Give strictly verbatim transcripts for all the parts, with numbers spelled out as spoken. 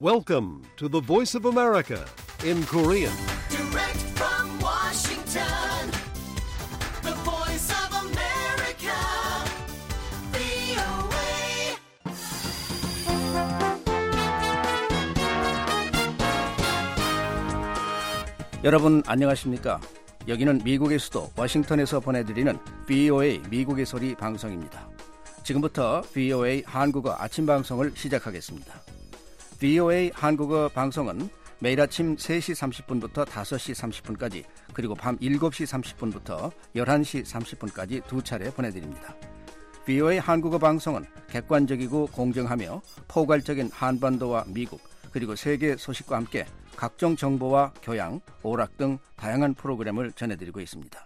Welcome to the Voice of America in Korean. Direct from Washington, the Voice of America, 브이오에이. 여러분 안녕하십니까? 여기는 미국의 수도 워싱턴에서 보내드리는 브이오에이 미국의 소리 방송입니다. 지금부터 브이오에이 한국어 아침 방송을 시작하겠습니다. 브이오에이 한국어 방송은 매일 아침 세 시 삼십 분부터 다섯 시 삼십 분까지 그리고 밤 일곱 시 삼십 분부터 열한 시 삼십 분까지 두 차례 보내드립니다. 브이오에이 한국어 방송은 객관적이고 공정하며 포괄적인 한반도와 미국 그리고 세계 소식과 함께 각종 정보와 교양, 오락 등 다양한 프로그램을 전해드리고 있습니다.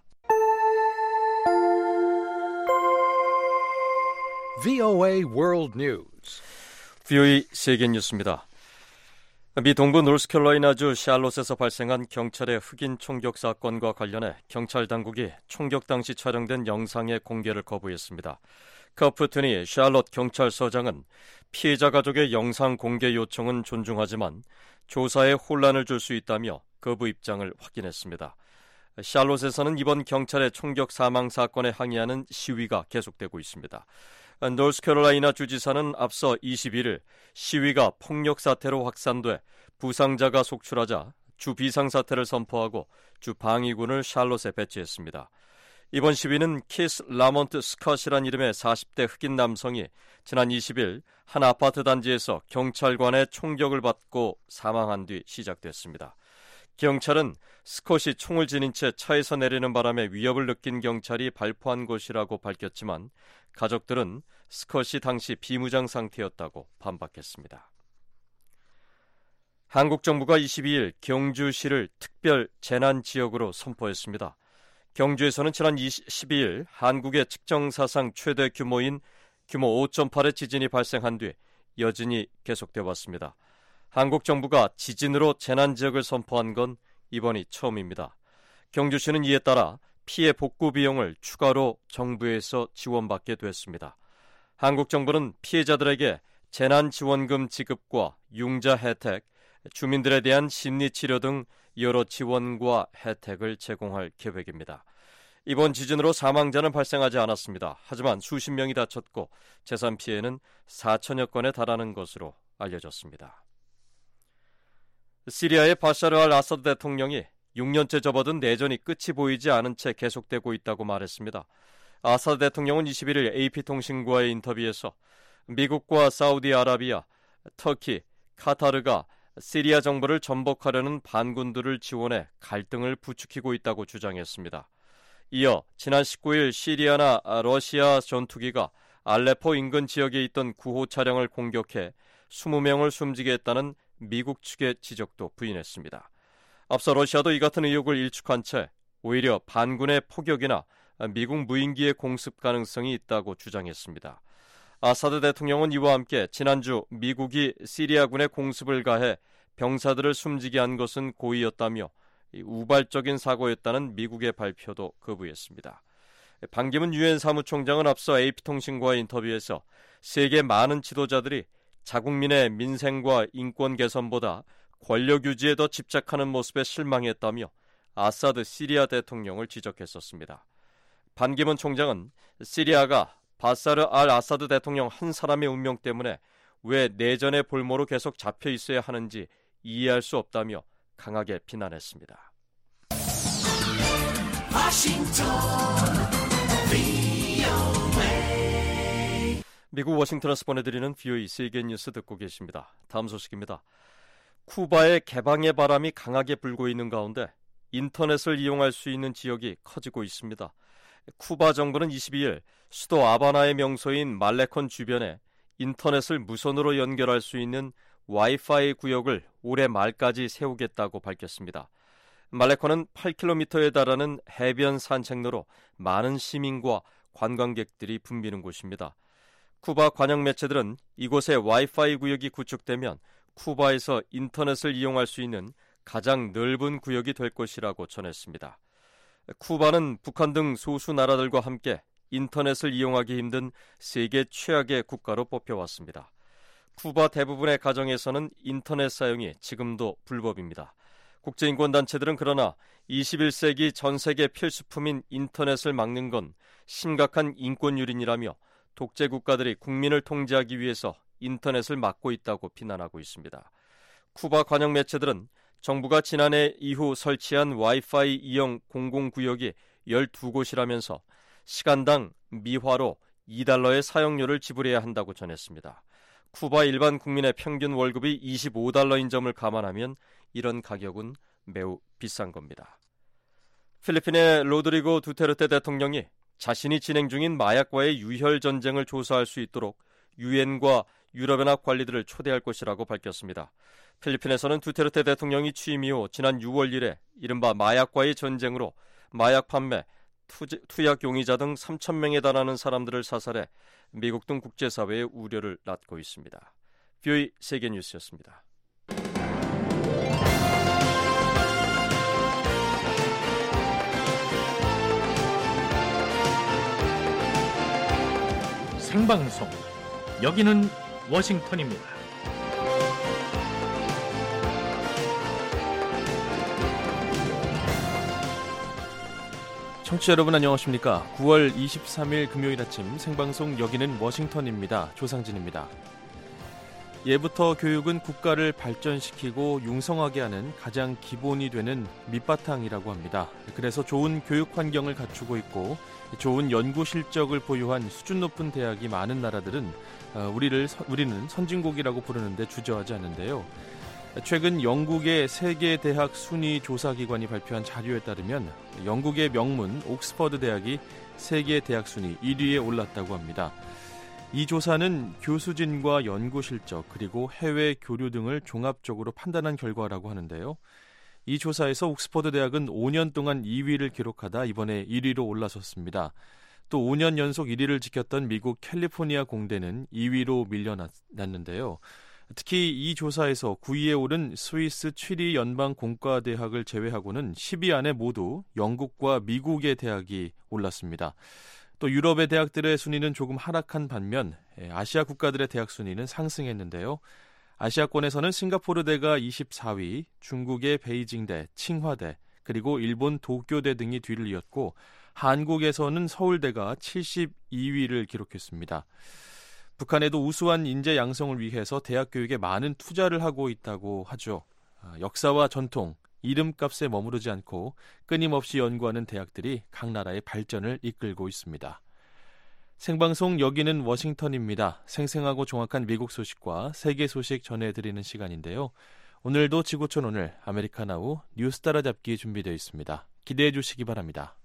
브이오에이 World News. 브이오에이 세계 뉴스입니다. 미 동부 노스캐롤라이나주 샬롯에서 발생한 경찰의 흑인 총격 사건과 관련해 경찰 당국이 총격 당시 촬영된 영상의 공개를 거부했습니다. 커프튼이 샬롯 경찰서장은 피해자 가족의 영상 공개 요청은 존중하지만 조사에 혼란을 줄 수 있다며 거부 입장을 확인했습니다. 샬롯에서는 이번 경찰의 총격 사망 사건에 항의하는 시위가 계속되고 있습니다. 노스캐롤라이나 주지사는 앞서 이십일 일 시위가 폭력 사태로 확산돼 부상자가 속출하자 주 비상사태를 선포하고 주 방위군을 샬롯에 배치했습니다. 이번 시위는 키스 라몬트 스컷이란 이름의 사십 대 흑인 남성이 지난 이십 일 한 아파트 단지에서 경찰관의 총격을 받고 사망한 뒤 시작됐습니다. 경찰은 스콧이 총을 지닌 채 차에서 내리는 바람에 위협을 느낀 경찰이 발포한 것이라고 밝혔지만 가족들은 스콧이 당시 비무장 상태였다고 반박했습니다. 한국 정부가 이십이 일 경주시를 특별 재난지역으로 선포했습니다. 경주에서는 지난 십이 일 한국의 측정사상 최대 규모인 규모 오 점 팔의 지진이 발생한 뒤 여진이 계속돼 왔습니다. 한국 정부가 지진으로 재난지역을 선포한 건 이번이 처음입니다. 경주시는 이에 따라 피해 복구 비용을 추가로 정부에서 지원받게 됐습니다. 한국 정부는 피해자들에게 재난지원금 지급과 융자 혜택, 주민들에 대한 심리치료 등 여러 지원과 혜택을 제공할 계획입니다. 이번 지진으로 사망자는 발생하지 않았습니다. 하지만 수십 명이 다쳤고 재산 피해는 사천여 건에 달하는 것으로 알려졌습니다. 시리아의 바샤르 알 아사드 대통령이 육 년째 접어든 내전이 끝이 보이지 않은 채 계속되고 있다고 말했습니다. 아사드 대통령은 이십일 일 에이피통신과의 인터뷰에서 미국과 사우디아라비아, 터키, 카타르가 시리아 정부를 전복하려는 반군들을 지원해 갈등을 부추기고 있다고 주장했습니다. 이어 지난 십구 일 시리아나 러시아 전투기가 알레포 인근 지역에 있던 구호 차량을 공격해 이십 명을 숨지게 했다는 미국 측의 지적도 부인했습니다. 앞서 러시아도 이 같은 의혹을 일축한 채 오히려 반군의 포격이나 미국 무인기의 공습 가능성이 있다고 주장했습니다. 아사드 대통령은 이와 함께 지난주 미국이 시리아군에 공습을 가해 병사들을 숨지게 한 것은 고의였다며 우발적인 사고였다는 미국의 발표도 거부했습니다. 반기문 유엔 사무총장은 앞서 에이피통신과의 인터뷰에서 세계 많은 지도자들이 자국민의 민생과 인권 개선보다 권력 유지에 더 집착하는 모습에 실망했다며 아사드 시리아 대통령을 지적했었습니다. 반기문 총장은 시리아가 바사르 알 아사드 대통령 한 사람의 운명 때문에 왜 내전의 볼모로 계속 잡혀 있어야 하는지 이해할 수 없다며 강하게 비난했습니다. 워싱턴, 브이오에이. 미국 워싱턴에서 보내드리는 브이오에이 세계 뉴스 듣고 계십니다. 다음 소식입니다. 쿠바의 개방의 바람이 강하게 불고 있는 가운데 인터넷을 이용할 수 있는 지역이 커지고 있습니다. 쿠바 정부는 이십이 일 수도 아바나의 명소인 말레콘 주변에 인터넷을 무선으로 연결할 수 있는 와이파이 구역을 올해 말까지 세우겠다고 밝혔습니다. 말레콘은 팔 킬로미터에 달하는 해변 산책로로 많은 시민과 관광객들이 붐비는 곳입니다. 쿠바 관영 매체들은 이곳에 와이파이 구역이 구축되면 쿠바에서 인터넷을 이용할 수 있는 가장 넓은 구역이 될 것이라고 전했습니다. 쿠바는 북한 등 소수 나라들과 함께 인터넷을 이용하기 힘든 세계 최악의 국가로 뽑혀왔습니다. 쿠바 대부분의 가정에서는 인터넷 사용이 지금도 불법입니다. 국제인권단체들은 그러나 이십일 세기 전 세계 필수품인 인터넷을 막는 건 심각한 인권유린이라며 독재 국가들이 국민을 통제하기 위해서 인터넷을 막고 있다고 비난하고 있습니다. 쿠바 관영 매체들은 정부가 지난해 이후 설치한 와이파이 이용 공공구역이 열두 곳이라면서 시간당 미화로 이 달러의 사용료를 지불해야 한다고 전했습니다. 쿠바 일반 국민의 평균 월급이 이십오 달러인 점을 감안하면 이런 가격은 매우 비싼 겁니다. 필리핀의 로드리고 두테르테 대통령이 자신이 진행 중인 마약과의 유혈 전쟁을 조사할 수 있도록 유엔과 유럽연합 관리들을 초대할 것이라고 밝혔습니다. 필리핀에서는 두테르테 대통령이 취임 이후 지난 유월 일에 이른바 마약과의 전쟁으로 마약 판매, 투지, 투약 용의자 등 삼천 명에 달하는 사람들을 사살해 미국 등 국제사회의 우려를 낳고 있습니다. 브이오에이 세계뉴스였습니다. 생방송, 여기는 워싱턴입니다. 청취자 여러분 안녕하십니까? 구월 이십삼일 금요일 아침 생방송 여기는 워싱턴입니다. 조상진입니다. 예부터 교육은 국가를 발전시키고 융성하게 하는 가장 기본이 되는 밑바탕이라고 합니다. 그래서 좋은 교육 환경을 갖추고 있고 좋은 연구 실적을 보유한 수준 높은 대학이 많은 나라들은 우리를 우리는 선진국이라고 부르는데 주저하지 않는데요. 최근 영국의 세계 대학 순위 조사기관이 발표한 자료에 따르면 영국의 명문 옥스퍼드 대학이 세계 대학 순위 일 위에 올랐다고 합니다. 이 조사는 교수진과 연구 실적 그리고 해외 교류 등을 종합적으로 판단한 결과라고 하는데요. 이 조사에서 옥스퍼드 대학은 오 년 동안 이 위를 기록하다 이번에 일 위로 올라섰습니다. 또 오 년 연속 일 위를 지켰던 미국 캘리포니아 공대는 이 위로 밀려났는데요. 특히 이 조사에서 구 위에 오른 스위스 취리 연방공과대학을 제외하고는 십 위 안에 모두 영국과 미국의 대학이 올랐습니다. 또 유럽의 대학들의 순위는 조금 하락한 반면 아시아 국가들의 대학 순위는 상승했는데요. 아시아권에서는 싱가포르대가 이십사 위, 중국의 베이징대, 칭화대, 그리고 일본 도쿄대 등이 뒤를 이었고 한국에서는 서울대가 칠십이 위를 기록했습니다. 북한에도 우수한 인재 양성을 위해서 대학 교육에 많은 투자를 하고 있다고 하죠. 역사와 전통, 이름값에 머무르지 않고 끊임없이 연구하는 대학들이 각 나라의 발전을 이끌고 있습니다. 생방송 여기는 워싱턴입니다. 생생하고 정확한 미국 소식과 세계 소식 전해드리는 시간인데요. 오늘도 지구촌 오늘 아메리카나우 뉴스 따라잡기 준비되어 있습니다. 기대해 주시기 바랍니다.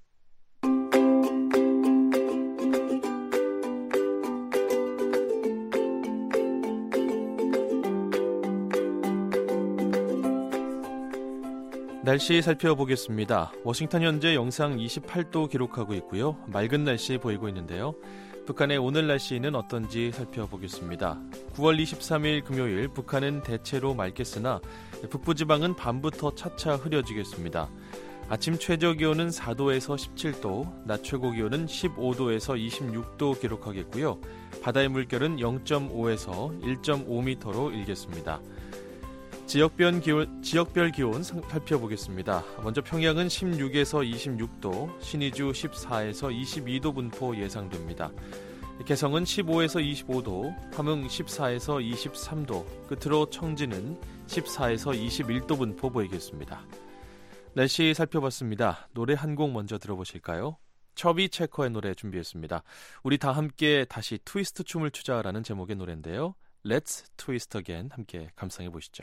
날씨 살펴보겠습니다. 워싱턴 현재 영상 이십팔 도 기록하고 있고요. 맑은 날씨 보이고 있는데요. 북한의 오늘 날씨는 어떤지 살펴보겠습니다. 구월 이십삼일 금요일 북한은 대체로 맑겠으나 북부지방은 밤부터 차차 흐려지겠습니다. 아침 최저기온은 사 도에서 십칠 도, 낮 최고기온은 십오 도에서 이십육 도 기록하겠고요. 바다의 물결은 영 점 오에서 일 점 오 미터로 일겠습니다. 지역별 기온, 지역별 기온 살펴보겠습니다. 먼저 평양은 십육에서 이십육 도, 신의주 십사에서 이십이 도 분포 예상됩니다. 개성은 십오에서 이십오 도, 함흥 십사에서 이십삼 도, 끝으로 청진은 십사에서 이십일 도 분포 보이겠습니다. 날씨 살펴봤습니다. 노래 한 곡 먼저 들어보실까요? 처비 체커의 노래 준비했습니다. 우리 다 함께 다시 트위스트 춤을 추자라는 제목의 노래인데요. Let's Twist Again 함께 감상해 보시죠.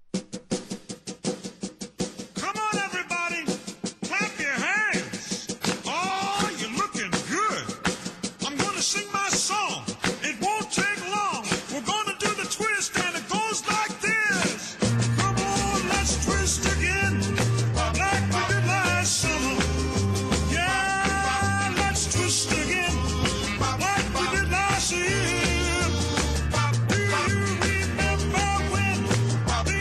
Come on, everybody, clap your hands. Oh, you're looking good. I'm gonna sing my song. It won't take long. We're gonna do the twist, and it goes like this. Come on, let's twist again, like we did last summer. Yeah, let's twist again, like we did last year. Do you remember when?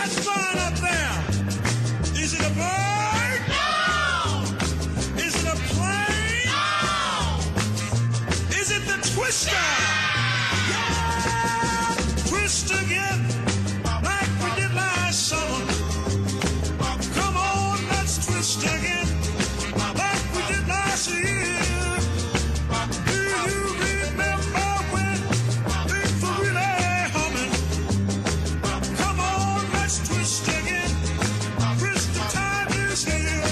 that's flying up there? Is it a bird? No! Is it a plane? No! Is it the twister? Yeah! Twist again, like we did last summer. Come on, let's twist again, like we did last year. Do you remember when things were really humming? Come on, let's twist again. Twist time is here.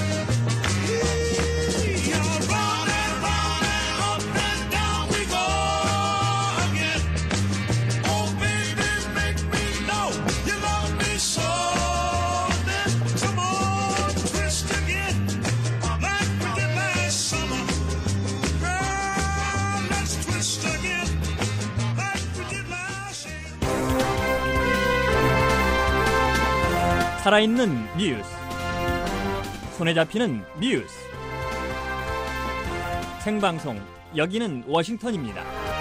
Yeah, round and round and up and down we go again. Oh, baby, make me know you love me so. Then come on, twist again, like we did last summer. Girl, let's twist again, like we did last year. 살아있는 뉴스, 손에 잡히는 뉴스, 생방송, 여기는 워싱턴입니다.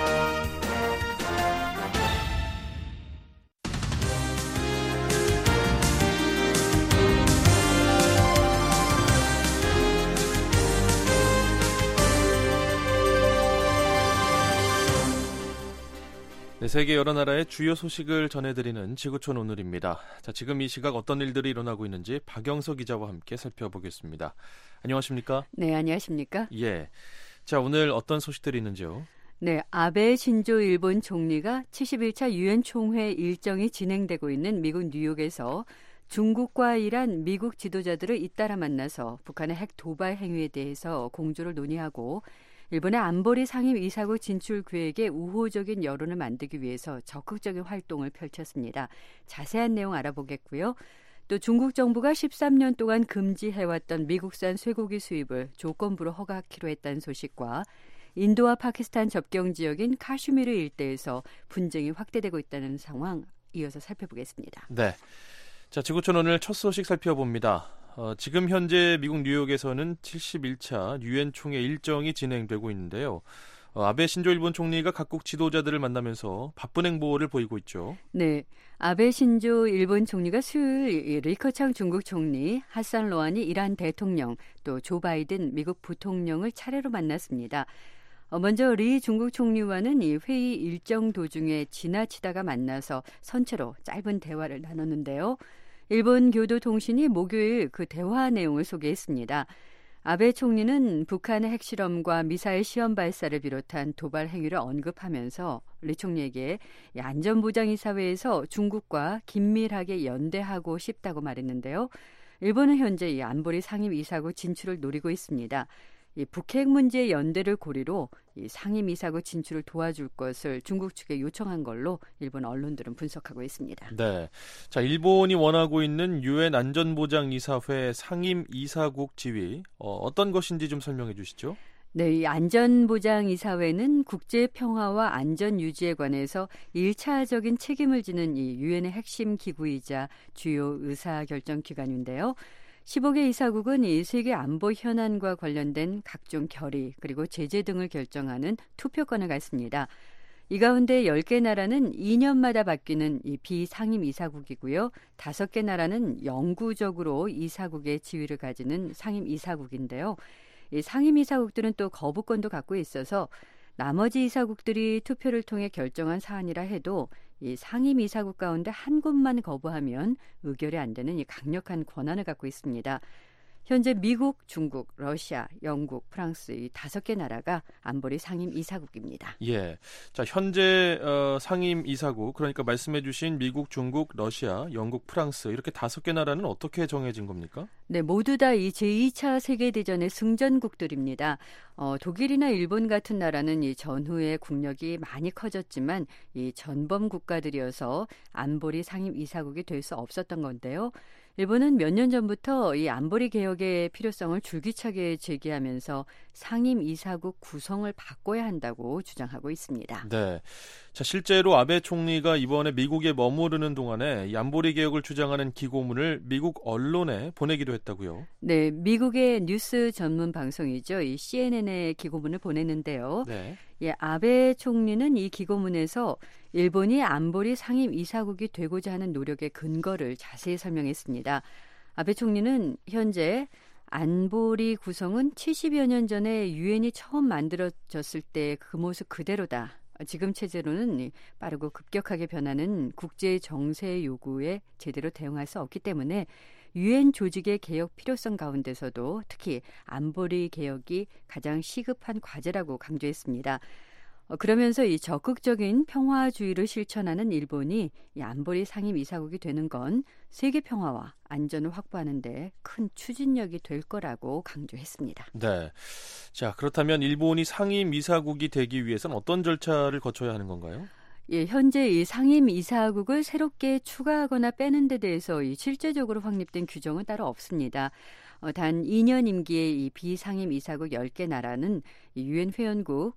네, 세계 여러 나라의 주요 소식을 전해드리는 지구촌 오늘입니다. 자, 지금 이 시각 어떤 일들이 일어나고 있는지 박영석 기자와 함께 살펴보겠습니다. 안녕하십니까? 네, 안녕하십니까? 예. 자, 오늘 어떤 소식들이 있는지요? 네, 아베 신조 일본 총리가 칠십일 차 유엔 총회 일정이 진행되고 있는 미국 뉴욕에서 중국과 이란, 미국 지도자들을 잇따라 만나서 북한의 핵 도발 행위에 대해서 공조를 논의하고 일본의 안보리 상임 이사국 진출 계획에 우호적인 여론을 만들기 위해서 적극적인 활동을 펼쳤습니다. 자세한 내용 알아보겠고요. 또 중국 정부가 십삼 년 동안 금지해왔던 미국산 쇠고기 수입을 조건부로 허가하기로 했다는 소식과 인도와 파키스탄 접경 지역인 카슈미르 일대에서 분쟁이 확대되고 있다는 상황 이어서 살펴보겠습니다. 네. 자, 지구촌 오늘 첫 소식 살펴봅니다. 어, 지금 현재 미국 뉴욕에서는 칠십일 차 유엔 총회 일정이 진행되고 있는데요. 어, 아베 신조 일본 총리가 각국 지도자들을 만나면서 바쁜 행보를 보이고 있죠. 네, 아베 신조 일본 총리가 수요일 리커창 중국 총리, 하산 로하니 이란 대통령, 또 조 바이든 미국 부통령을 차례로 만났습니다. 어, 먼저 리 중국 총리와는 이 회의 일정 도중에 지나치다가 만나서 선체로 짧은 대화를 나눴는데요. 일본 교도통신이 목요일 그 대화 내용을 소개했습니다. 아베 총리는 북한의 핵실험과 미사일 시험 발사를 비롯한 도발 행위를 언급하면서 리 총리에게 안전보장이사회에서 중국과 긴밀하게 연대하고 싶다고 말했는데요. 일본은 현재 이 안보리 상임이사국 진출을 노리고 있습니다. 이 북핵 문제 연대를 고리로 이 상임이사국 진출을 도와줄 것을 중국 측에 요청한 걸로 일본 언론들은 분석하고 있습니다. 네, 자, 일본이 원하고 있는 유엔 안전보장이사회 상임이사국 지위 어, 어떤 것인지 좀 설명해 주시죠. 네, 이 안전보장이사회는 국제평화와 안전 유지에 관해서 일차적인 책임을 지는 이 유엔의 핵심 기구이자 주요 의사결정기관인데요. 십오 개 이사국은 이 세계 안보 현안과 관련된 각종 결의 그리고 제재 등을 결정하는 투표권을 갖습니다. 이 가운데 열 개 나라는 이 년마다 바뀌는 이 비상임 이사국이고요. 다섯 개 나라는 영구적으로 이사국의 지위를 가지는 상임 이사국인데요. 이 상임 이사국들은 또 거부권도 갖고 있어서 나머지 이사국들이 투표를 통해 결정한 사안이라 해도 이 상임 이사국 가운데 한 곳만 거부하면 의결이 안 되는 이 강력한 권한을 갖고 있습니다. 현재 미국, 중국, 러시아, 영국, 프랑스 이 다섯 개 나라가 안보리 상임 이사국입니다. 예, 자, 현재 어, 상임 이사국 그러니까 말씀해주신 미국, 중국, 러시아, 영국, 프랑스 이렇게 다섯 개 나라는 어떻게 정해진 겁니까? 네, 모두 다 이 제이 차 세계대전의 승전국들입니다. 어, 독일이나 일본 같은 나라는 이 전후에 국력이 많이 커졌지만 이 전범 국가들이어서 안보리 상임 이사국이 될 수 없었던 건데요. 일본은 몇 년 전부터 이 안보리 개혁의 필요성을 줄기차게 제기하면서 상임 이사국 구성을 바꿔야 한다고 주장하고 있습니다. 네, 자, 실제로 아베 총리가 이번에 미국에 머무르는 동안에 이 안보리 개혁을 주장하는 기고문을 미국 언론에 보내기도 했다고요. 네, 미국의 뉴스 전문 방송이죠. 이 씨엔엔에 기고문을 보냈는데요. 네. 예, 아베 총리는 이 기고문에서 일본이 안보리 상임 이사국이 되고자 하는 노력의 근거를 자세히 설명했습니다. 아베 총리는 현재 안보리 구성은 칠십여 년 전에 유엔이 처음 만들어졌을 때 그 모습 그대로다. 지금 체제로는 빠르고 급격하게 변하는 국제 정세 요구에 제대로 대응할 수 없기 때문에 유엔 조직의 개혁 필요성 가운데서도 특히 안보리 개혁이 가장 시급한 과제라고 강조했습니다. 어, 그러면서 이 적극적인 평화주의를 실천하는 일본이 이 안보리 상임 이사국이 되는 건 세계 평화와 안전을 확보하는 데 큰 추진력이 될 거라고 강조했습니다. 네. 자, 그렇다면 일본이 상임 이사국이 되기 위해서는 어떤 절차를 거쳐야 하는 건가요? 예, 현재 이 상임 이사국을 새롭게 추가하거나 빼는 데 대해서 이 실제적으로 확립된 규정은 따로 없습니다. 어, 단 이 년 임기의 이 비상임 이사국 열 개 나라는 유엔 회원국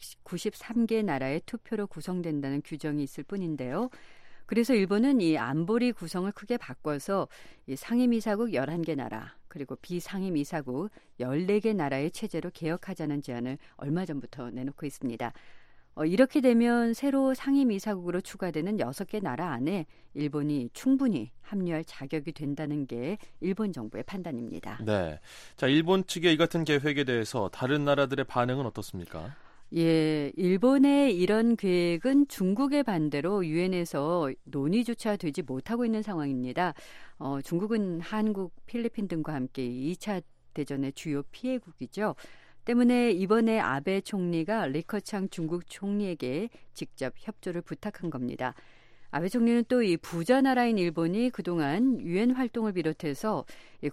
백구십삼 개 나라의 투표로 구성된다는 규정이 있을 뿐인데요. 그래서 일본은 이 안보리 구성을 크게 바꿔서 이 상임이사국 열한 개 나라 그리고 비상임이사국 열네 개 나라의 체제로 개혁하자는 제안을 얼마 전부터 내놓고 있습니다. 어, 이렇게 되면 새로 상임이사국으로 추가되는 여섯 개 나라 안에 일본이 충분히 합류할 자격이 된다는 게 일본 정부의 판단입니다. 네. 자, 일본 측의 이 같은 계획에 대해서 다른 나라들의 반응은 어떻습니까? 예, 일본의 이런 계획은 중국의 반대로 유엔에서 논의조차 되지 못하고 있는 상황입니다. 어, 중국은 한국, 필리핀 등과 함께 이 차 대전의 주요 피해국이죠. 때문에 이번에 아베 총리가 리커창 중국 총리에게 직접 협조를 부탁한 겁니다. 아베 총리는 또 이 부자 나라인 일본이 그동안 유엔 활동을 비롯해서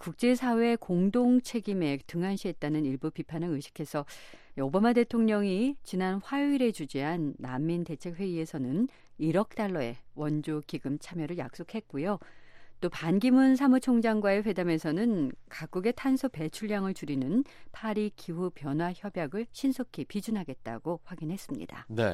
국제사회 공동 책임에 등한시했다는 일부 비판을 의식해서 오바마 대통령이 지난 화요일에 주재한 난민 대책 회의에서는 일억 달러의 원조 기금 참여를 약속했고요. 또 반기문 사무총장과의 회담에서는 각국의 탄소 배출량을 줄이는 파리 기후 변화 협약을 신속히 비준하겠다고 확인했습니다. 네.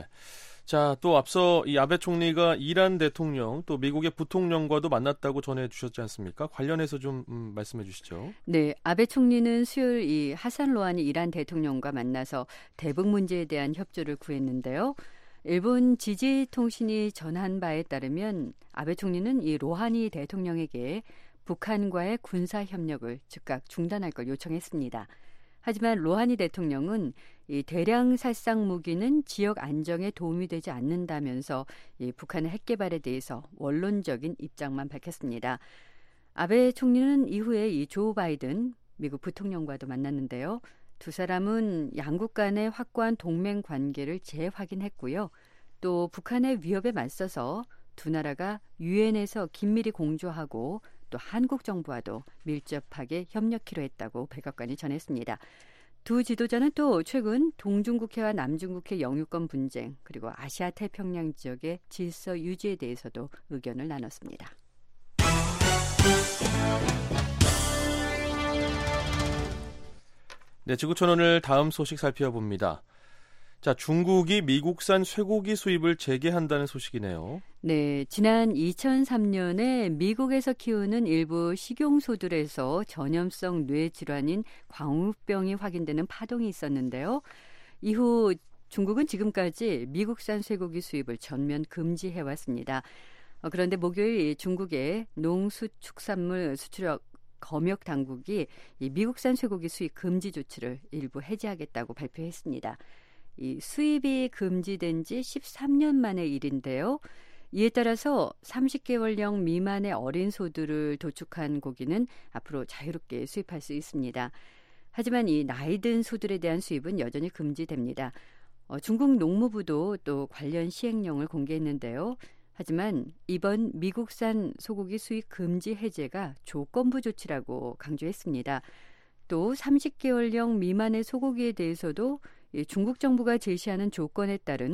자, 또 앞서 이 아베 총리가 이란 대통령 또 미국의 부통령과도 만났다고 전해 주셨지 않습니까? 관련해서 좀 음, 말씀해 주시죠. 네, 아베 총리는 수요일 이 하산 로하니 이란 대통령과 만나서 대북 문제에 대한 협조를 구했는데요. 일본 지지통신이 전한 바에 따르면 아베 총리는 이 로하니 대통령에게 북한과의 군사 협력을 즉각 중단할 걸 요청했습니다. 하지만 로하니 대통령은 이 대량 살상 무기는 지역 안정에 도움이 되지 않는다면서 이 북한의 핵 개발에 대해서 원론적인 입장만 밝혔습니다. 아베 총리는 이후에 이 조 바이든 미국 부통령과도 만났는데요. 두 사람은 양국 간의 확고한 동맹 관계를 재확인했고요. 또 북한의 위협에 맞서서 두 나라가 유엔에서 긴밀히 공조하고 또 한국 정부와도 밀접하게 협력키로 했다고 백악관이 전했습니다. 두 지도자는 또 최근 동중국해와 남중국해 영유권 분쟁 그리고 아시아 태평양 지역의 질서 유지에 대해서도 의견을 나눴습니다. 네, 지구촌 오늘 다음 소식 살펴봅니다. 자, 중국이 미국산 쇠고기 수입을 재개한다는 소식이네요. 네, 지난 이천삼 년에 미국에서 키우는 일부 식용소들에서 전염성 뇌질환인 광우병이 확인되는 파동이 있었는데요. 이후 중국은 지금까지 미국산 쇠고기 수입을 전면 금지해왔습니다. 어, 그런데 목요일 중국의 농수축산물 수출역 검역 당국이 이 미국산 쇠고기 수입 금지 조치를 일부 해제하겠다고 발표했습니다. 이 수입이 금지된 지 십삼 년 만의 일인데요. 이에 따라서 삼십 개월령 미만의 어린 소들을 도축한 고기는 앞으로 자유롭게 수입할 수 있습니다. 하지만 이 나이 든 소들에 대한 수입은 여전히 금지됩니다. 어, 중국 농무부도 또 관련 시행령을 공개했는데요. 하지만 이번 미국산 소고기 수입 금지 해제가 조건부 조치라고 강조했습니다. 또 삼십 개월령 미만의 소고기에 대해서도 중국 정부가 제시하는 조건에 따른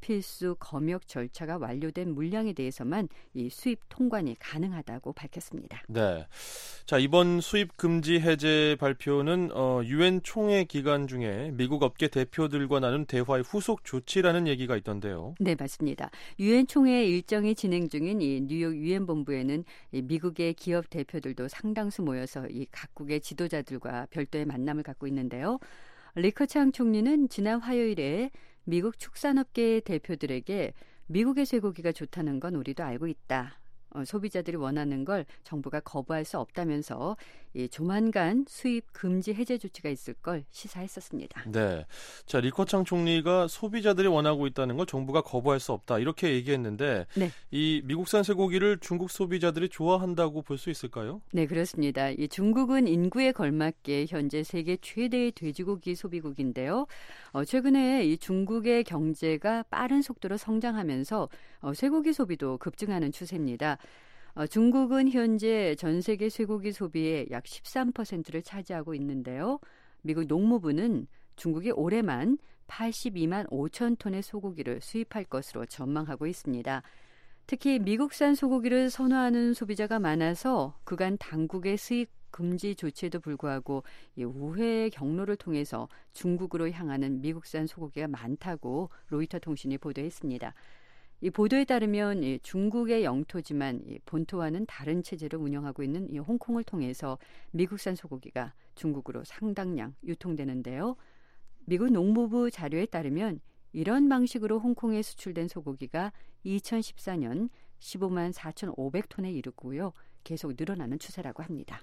비필수 검역 절차가 완료된 물량에 대해서만 이 수입 통관이 가능하다고 밝혔습니다. 네. 자, 이번 수입 금지 해제 발표는 어, 유엔 총회 기간 중에 미국 업계 대표들과 나눈 대화의 후속 조치라는 얘기가 있던데요. 네, 맞습니다. 유엔 총회 일정이 진행 중인 이 뉴욕 유엔 본부에는 이 미국의 기업 대표들도 상당수 모여서 이 각국의 지도자들과 별도의 만남을 갖고 있는데요. 리커창 총리는 지난 화요일에 미국 축산업계 대표들에게 미국의 쇠고기가 좋다는 건 우리도 알고 있다. 어, 소비자들이 원하는 걸 정부가 거부할 수 없다면서 이 조만간 수입 금지 해제 조치가 있을 걸 시사했었습니다. 네, 자 리커창 총리가 소비자들이 원하고 있다는 걸 정부가 거부할 수 없다 이렇게 얘기했는데 네. 이 미국산 쇠고기를 중국 소비자들이 좋아한다고 볼 수 있을까요? 네, 그렇습니다. 이 중국은 인구에 걸맞게 현재 세계 최대의 돼지고기 소비국인데요. 어, 최근에 이 중국의 경제가 빠른 속도로 성장하면서 어, 쇠고기 소비도 급증하는 추세입니다. 어, 중국은 현재 전 세계 쇠고기 소비의 약 십삼 퍼센트를 차지하고 있는데요. 미국 농무부는 중국이 올해만 팔십이만 오천 톤의 소고기를 수입할 것으로 전망하고 있습니다. 특히 미국산 소고기를 선호하는 소비자가 많아서 그간 당국의 수입 금지 조치에도 불구하고 이 우회 경로를 통해서 중국으로 향하는 미국산 소고기가 많다고 로이터 통신이 보도했습니다. 이 보도에 따르면 이 중국의 영토지만 이 본토와는 다른 체제를 운영하고 있는 이 홍콩을 통해서 미국산 소고기가 중국으로 상당량 유통되는데요. 미국 농무부 자료에 따르면 이런 방식으로 홍콩에 수출된 소고기가 이천십사 년 십오만 사천오백 톤에 이르고요. 계속 늘어나는 추세라고 합니다.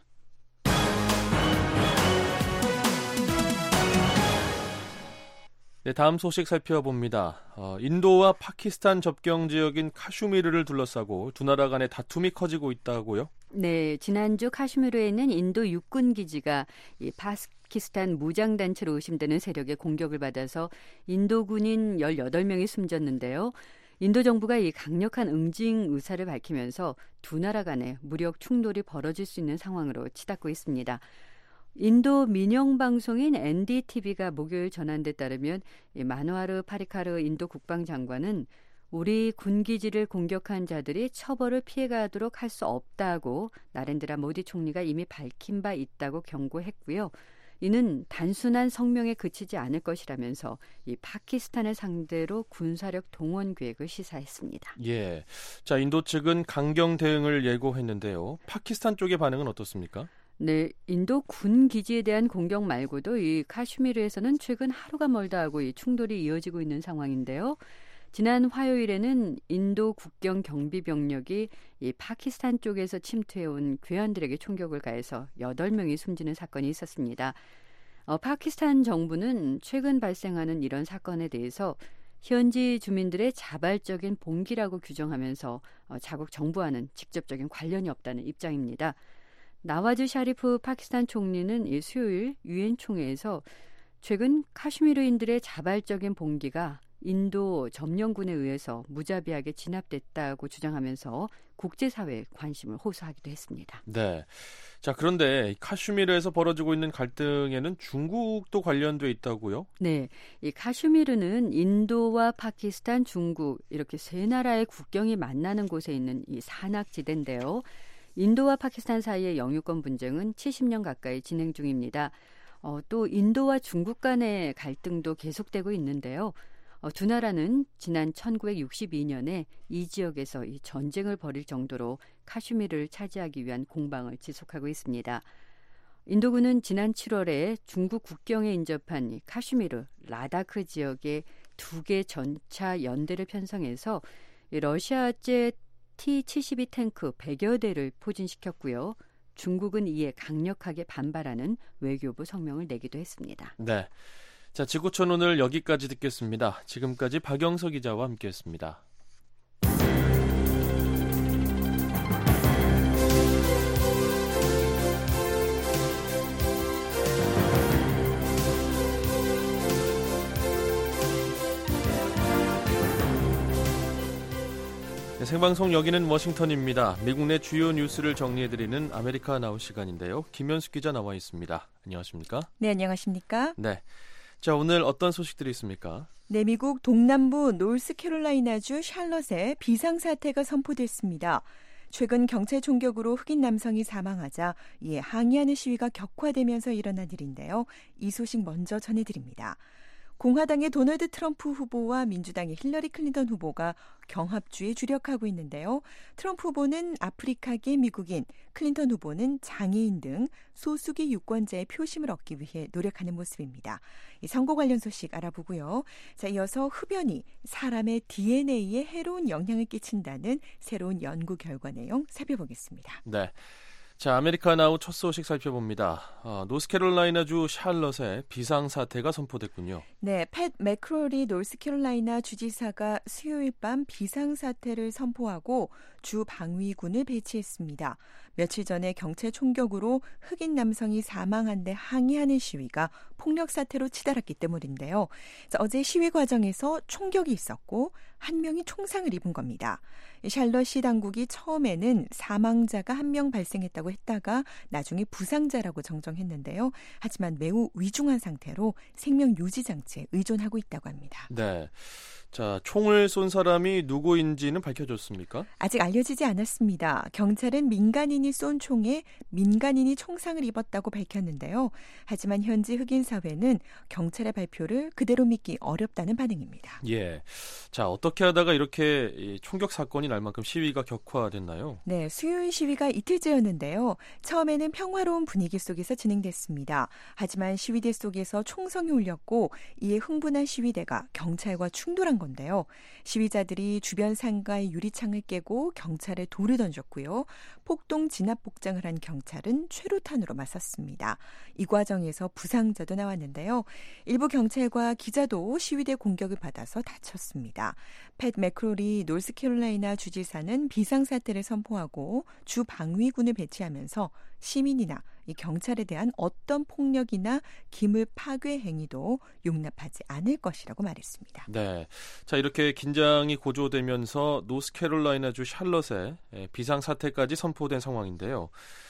네, 다음 소식 살펴봅니다. 어, 인도와 파키스탄 접경 지역인 카슈미르를 둘러싸고 두 나라 간의 다툼이 커지고 있다고요? 네, 지난주 카슈미르에는 인도 육군 기지가 이 파키스탄 무장단체로 의심되는 세력의 공격을 받아서 인도 군인 열여덟 명이 숨졌는데요. 인도 정부가 이 강력한 응징 의사를 밝히면서 두 나라 간의 무력 충돌이 벌어질 수 있는 상황으로 치닫고 있습니다. 인도 민영방송인 엔디티비가 목요일 전한 데 따르면 마노하르 파리카르 인도 국방장관은 우리 군기지를 공격한 자들이 처벌을 피해가도록 할 수 없다고 나렌드라 모디 총리가 이미 밝힌 바 있다고 경고했고요. 이는 단순한 성명에 그치지 않을 것이라면서 이 파키스탄을 상대로 군사력 동원 계획을 시사했습니다. 예, 자 인도 측은 강경 대응을 예고했는데요. 파키스탄 쪽의 반응은 어떻습니까? 네, 인도 군 기지에 대한 공격 말고도 이 카슈미르에서는 최근 하루가 멀다 하고 이 충돌이 이어지고 있는 상황인데요. 지난 화요일에는 인도 국경 경비 병력이 이 파키스탄 쪽에서 침투해온 괴한들에게 총격을 가해서 여덟 명이 숨지는 사건이 있었습니다. 어, 파키스탄 정부는 최근 발생하는 이런 사건에 대해서 현지 주민들의 자발적인 봉기라고 규정하면서 어, 자국 정부와는 직접적인 관련이 없다는 입장입니다. 나와즈 샤리프 파키스탄 총리는 이 수요일 유엔 총회에서 최근 카슈미르인들의 자발적인 봉기가 인도 점령군에 의해서 무자비하게 진압됐다고 주장하면서 국제사회에 관심을 호소하기도 했습니다. 네. 자, 그런데 카슈미르에서 벌어지고 있는 갈등에는 중국도 관련돼 있다고요? 네. 이 카슈미르는 인도와 파키스탄, 중국 이렇게 세 나라의 국경이 만나는 곳에 있는 이 산악지대인데요. 인도와 파키스탄 사이의 영유권 분쟁은 칠십 년 가까이 진행 중입니다. 어, 또 인도와 중국 간의 갈등도 계속되고 있는데요. 어, 두 나라는 지난 천구백육십이 년에 이 지역에서 이 전쟁을 벌일 정도로 카슈미르를 차지하기 위한 공방을 지속하고 있습니다. 인도군은 지난 칠월에 중국 국경에 인접한 이 카슈미르, 라다크 지역에 두 개 전차 연대를 편성해서 이 러시아제 티 칠십이 탱크 백여 대를 포진시켰고요. 중국은 이에 강력하게 반발하는 외교부 성명을 내기도 했습니다. 네. 자, 지구촌 오늘 여기까지 듣겠습니다. 지금까지 박영석 기자와 함께했습니다. 네, 생방송 여기는 워싱턴입니다. 미국 내 주요 뉴스를 정리해드리는 아메리카 나우 시간인데요. 김현숙 기자 나와 있습니다. 안녕하십니까? 네, 안녕하십니까? 네. 자, 오늘 어떤 소식들이 있습니까? 네, 미국 동남부 노스캐롤라이나주 샬럿에 비상사태가 선포됐습니다. 최근 경찰 총격으로 흑인 남성이 사망하자 이에 항의하는 시위가 격화되면서 일어난 일인데요. 이 소식 먼저 전해드립니다. 공화당의 도널드 트럼프 후보와 민주당의 힐러리 클린턴 후보가 경합주에 주력하고 있는데요. 트럼프 후보는 아프리카계 미국인, 클린턴 후보는 장애인 등 소수계 유권자의 표심을 얻기 위해 노력하는 모습입니다. 이 선거 관련 소식 알아보고요. 자, 이어서 흡연이 사람의 디엔에이에 해로운 영향을 끼친다는 새로운 연구 결과 내용 살펴보겠습니다. 네. 자, 아메리카 나우 첫 소식 살펴봅니다. 어, 노스캐롤라이나주 샬럿에 비상사태가 선포됐군요. 네, 팻 맥크로리 노스캐롤라이나 주지사가 수요일 밤 비상사태를 선포하고 주 방위군을 배치했습니다. 며칠 전에 경찰 총격으로 흑인 남성이 사망한 데 항의하는 시위가 폭력 사태로 치달았기 때문인데요. 자, 어제 시위 과정에서 총격이 있었고 한 명이 총상을 입은 겁니다. 샬럿시 당국이 처음에는 사망자가 한 명 발생했다고 했다가 나중에 부상자라고 정정했는데요. 하지만 매우 위중한 상태로 생명 유지 장치에 의존하고 있다고 합니다. 네. 자, 총을 쏜 사람이 누구인지는 밝혀졌습니까? 아직 알려지지 않았습니다. 경찰은 민간인이 쏜 총에 민간인이 총상을 입었다고 밝혔는데요. 하지만 현지 흑인 사회는 경찰의 발표를 그대로 믿기 어렵다는 반응입니다. 예. 자, 어떻게 하다가 이렇게 총격 사건이 날 만큼 시위가 격화됐나요? 네, 수요일 시위가 이틀째였는데요. 처음에는 평화로운 분위기 속에서 진행됐습니다. 하지만 시위대 속에서 총성이 울렸고 이에 흥분한 시위대가 경찰과 충돌한 건데요. 시위자들이 주변 상가의 유리창을 깨고 경찰에 돌을 던졌고요. 폭동 진압 복장을 한 경찰은 최루탄으로 맞섰습니다. 이 과정에서 부상자도 나왔는데요. 일부 경찰과 기자도 시위대 공격을 받아서 다쳤습니다. 팻 맥크로리 노스캐롤라이나 주지사는 비상사태를 선포하고 주 방위군을 배치하면서 시민이나 이 경찰에 대한 어떤 폭력이나 기물 파괴 행위도 용납하지 않을 것이라고 말했습니다. 네, 자, 이렇게 긴장이 고조되면서 노스캐롤라이나주 샬럿에 비상사태까지 선포된 상황인데요.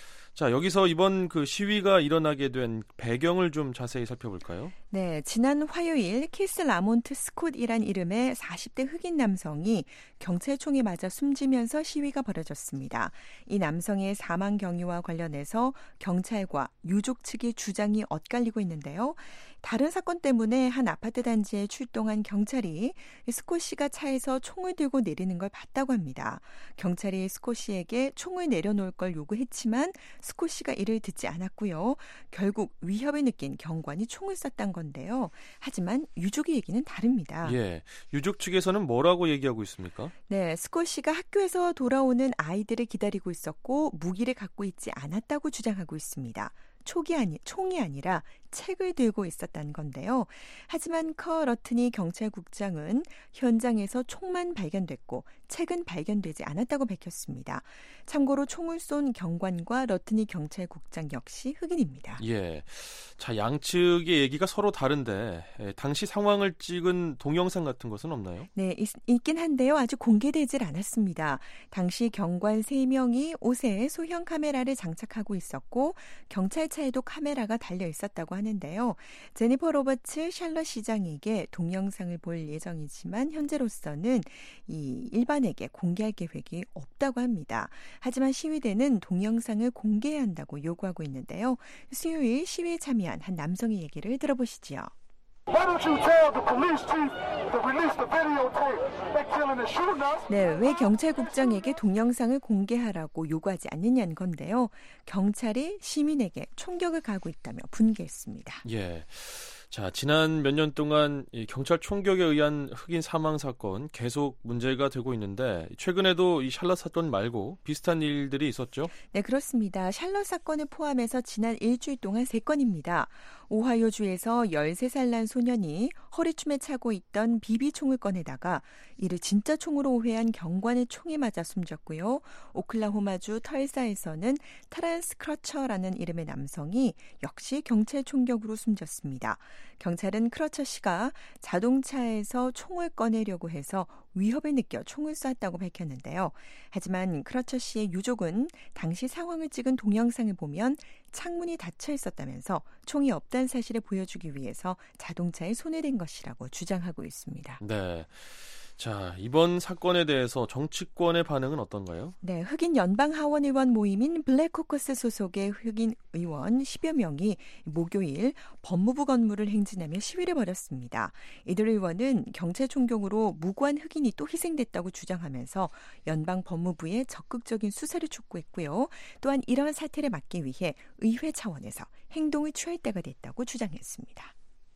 자, 여기서 이번 그 시위가 일어나게 된 배경을 좀 자세히 살펴볼까요? 네, 지난 화요일 키스 라몬트 스콧이란 이름의 사십 대 흑인 남성이 경찰총에 맞아 숨지면서 시위가 벌어졌습니다. 이 남성의 사망 경위와 관련해서 경찰과 유족 측의 주장이 엇갈리고 있는데요. 다른 사건 때문에 한 아파트 단지에 출동한 경찰이 스콧 씨가 차에서 총을 들고 내리는 걸 봤다고 합니다. 경찰이 스콧 씨에게 총을 내려놓을 걸 요구했지만 스콧 씨가 이를 듣지 않았고요. 결국 위협을 느낀 경관이 총을 쐈단 건데요. 하지만 유족의 얘기는 다릅니다. 예, 유족 측에서는 뭐라고 얘기하고 있습니까? 네, 스콧 씨가 학교에서 돌아오는 아이들을 기다리고 있었고 무기를 갖고 있지 않았다고 주장하고 있습니다. 촉이 아니, 총이 아니라 책을 들고 있었다는 건데요. 하지만 커 러트니 경찰국장은 현장에서 총만 발견됐고 책은 발견되지 않았다고 밝혔습니다. 참고로 총을 쏜 경관과 러트니 경찰국장 역시 흑인입니다. 예, 자, 양측의 얘기가 서로 다른데 예, 당시 상황을 찍은 동영상 같은 것은 없나요? 네, 있, 있긴 한데요. 아직 공개되질 않았습니다. 당시 경관 세 명이 옷에 소형 카메라를 장착하고 있었고 경찰차에도 카메라가 달려 있었다고 하는데요. 제니퍼 로버츠 샬럿 시장에게 동영상을 볼 예정이지만 현재로서는 이 일반에게 공개할 계획이 없다고 합니다. 하지만 시위대는 동영상을 공개해야 한다고 요구하고 있는데요. 수요일 시위에 참여한 한 남성의 얘기를 들어보시죠. 네, 왜 경찰국장에게 동영상을 공개하라고 요구하지 않느냐는 건데요. 경찰이 시민에게 총격을 가하고 있다며 분개했습니다. 예. 자, 지난 몇 년 동안 이 경찰 총격에 의한 흑인 사망 사건 계속 문제가 되고 있는데 최근에도 이 샬럿 사건 말고 비슷한 일들이 있었죠? 네, 그렇습니다. 샬럿 사건을 포함해서 지난 일주일 동안 세 건입니다. 오하이오주에서 열세 살 난 소년이 허리춤에 차고 있던 비비총을 꺼내다가 이를 진짜 총으로 오해한 경관의 총에 맞아 숨졌고요. 오클라호마주 털사에서는 타란스 크러처라는 이름의 남성이 역시 경찰 총격으로 숨졌습니다. 경찰은 크러처 씨가 자동차에서 총을 꺼내려고 해서 위협을 느껴 총을 쐈다고 밝혔는데요. 하지만 크러처 씨의 유족은 당시 상황을 찍은 동영상을 보면 창문이 닫혀 있었다면서 총이 없다는 사실을 보여주기 위해서 자동차에 손을 댄 것이라고 주장하고 있습니다. 네. 자, 이번 사건에 대해서 정치권의 반응은 어떤가요? 네, 흑인 연방 하원 의원 모임인 블랙코커스 소속의 흑인 의원 십여 명이 목요일 법무부 건물을 행진하며 시위를 벌였습니다. 이들 의원은 경찰 총격으로 무고한 흑인이 또 희생됐다고 주장하면서 연방 법무부의 적극적인 수사를 촉구했고요. 또한 이러한 사태를 막기 위해 의회 차원에서 행동을 취할 때가 됐다고 주장했습니다.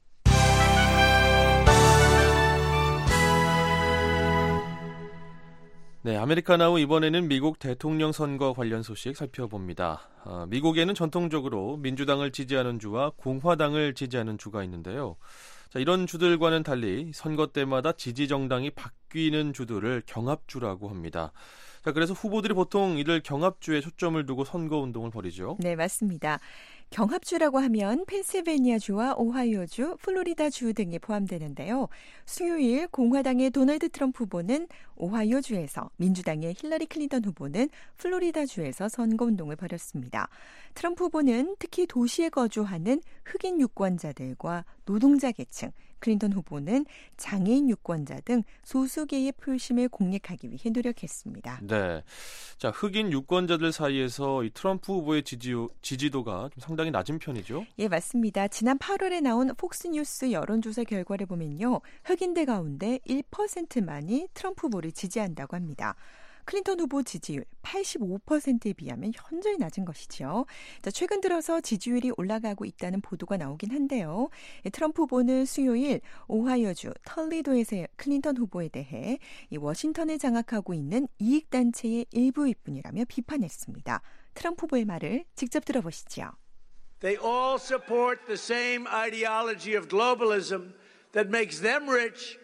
네, 아메리카나우 이번에는 미국 대통령 선거 관련 소식 살펴봅니다. 어, 미국에는 전통적으로 민주당을 지지하는 주와 공화당을 지지하는 주가 있는데요. 자, 이런 주들과는 달리 선거 때마다 지지 정당이 바뀌는 주들을 경합주라고 합니다. 자, 그래서 후보들이 보통 이들 경합주에 초점을 두고 선거 운동을 벌이죠. 네, 맞습니다. 경합주라고 하면 펜실베니아주와 오하이오주, 플로리다주 등이 포함되는데요. 수요일 공화당의 도널드 트럼프 후보는 오하이오주에서, 민주당의 힐러리 클린턴 후보는 플로리다주에서 선거운동을 벌였습니다. 트럼프 후보는 특히 도시에 거주하는 흑인 유권자들과 노동자 계층, 클린턴 후보는 장애인 유권자 등 소수계의 표심을 공략하기 위해 노력했습니다. 네, 자 흑인 유권자들 사이에서 이 트럼프 후보의 지지, 지지도가 좀 상당히 낮은 편이죠? 예, 맞습니다. 지난 팔월에 나온 폭스뉴스 여론조사 결과를 보면요, 흑인들 가운데 일 퍼센트만이 트럼프 후보를 지지한다고 합니다. 클린턴 후보 지지율 팔십오 퍼센트에 비하면 현저히 낮은 것이죠. 자, 최근 들어서 지지율이 올라가고 있다는 보도가 나오긴 한데요. 트럼프 후보는 수요일 오하이오주 털리도에서 클린턴 후보에 대해 이 워싱턴을 장악하고 있는 이익단체의 일부일 뿐이라며 비판했습니다. 트럼프 후보의 말을 직접 들어보시죠. They all support the same ideology of globalism that makes them rich.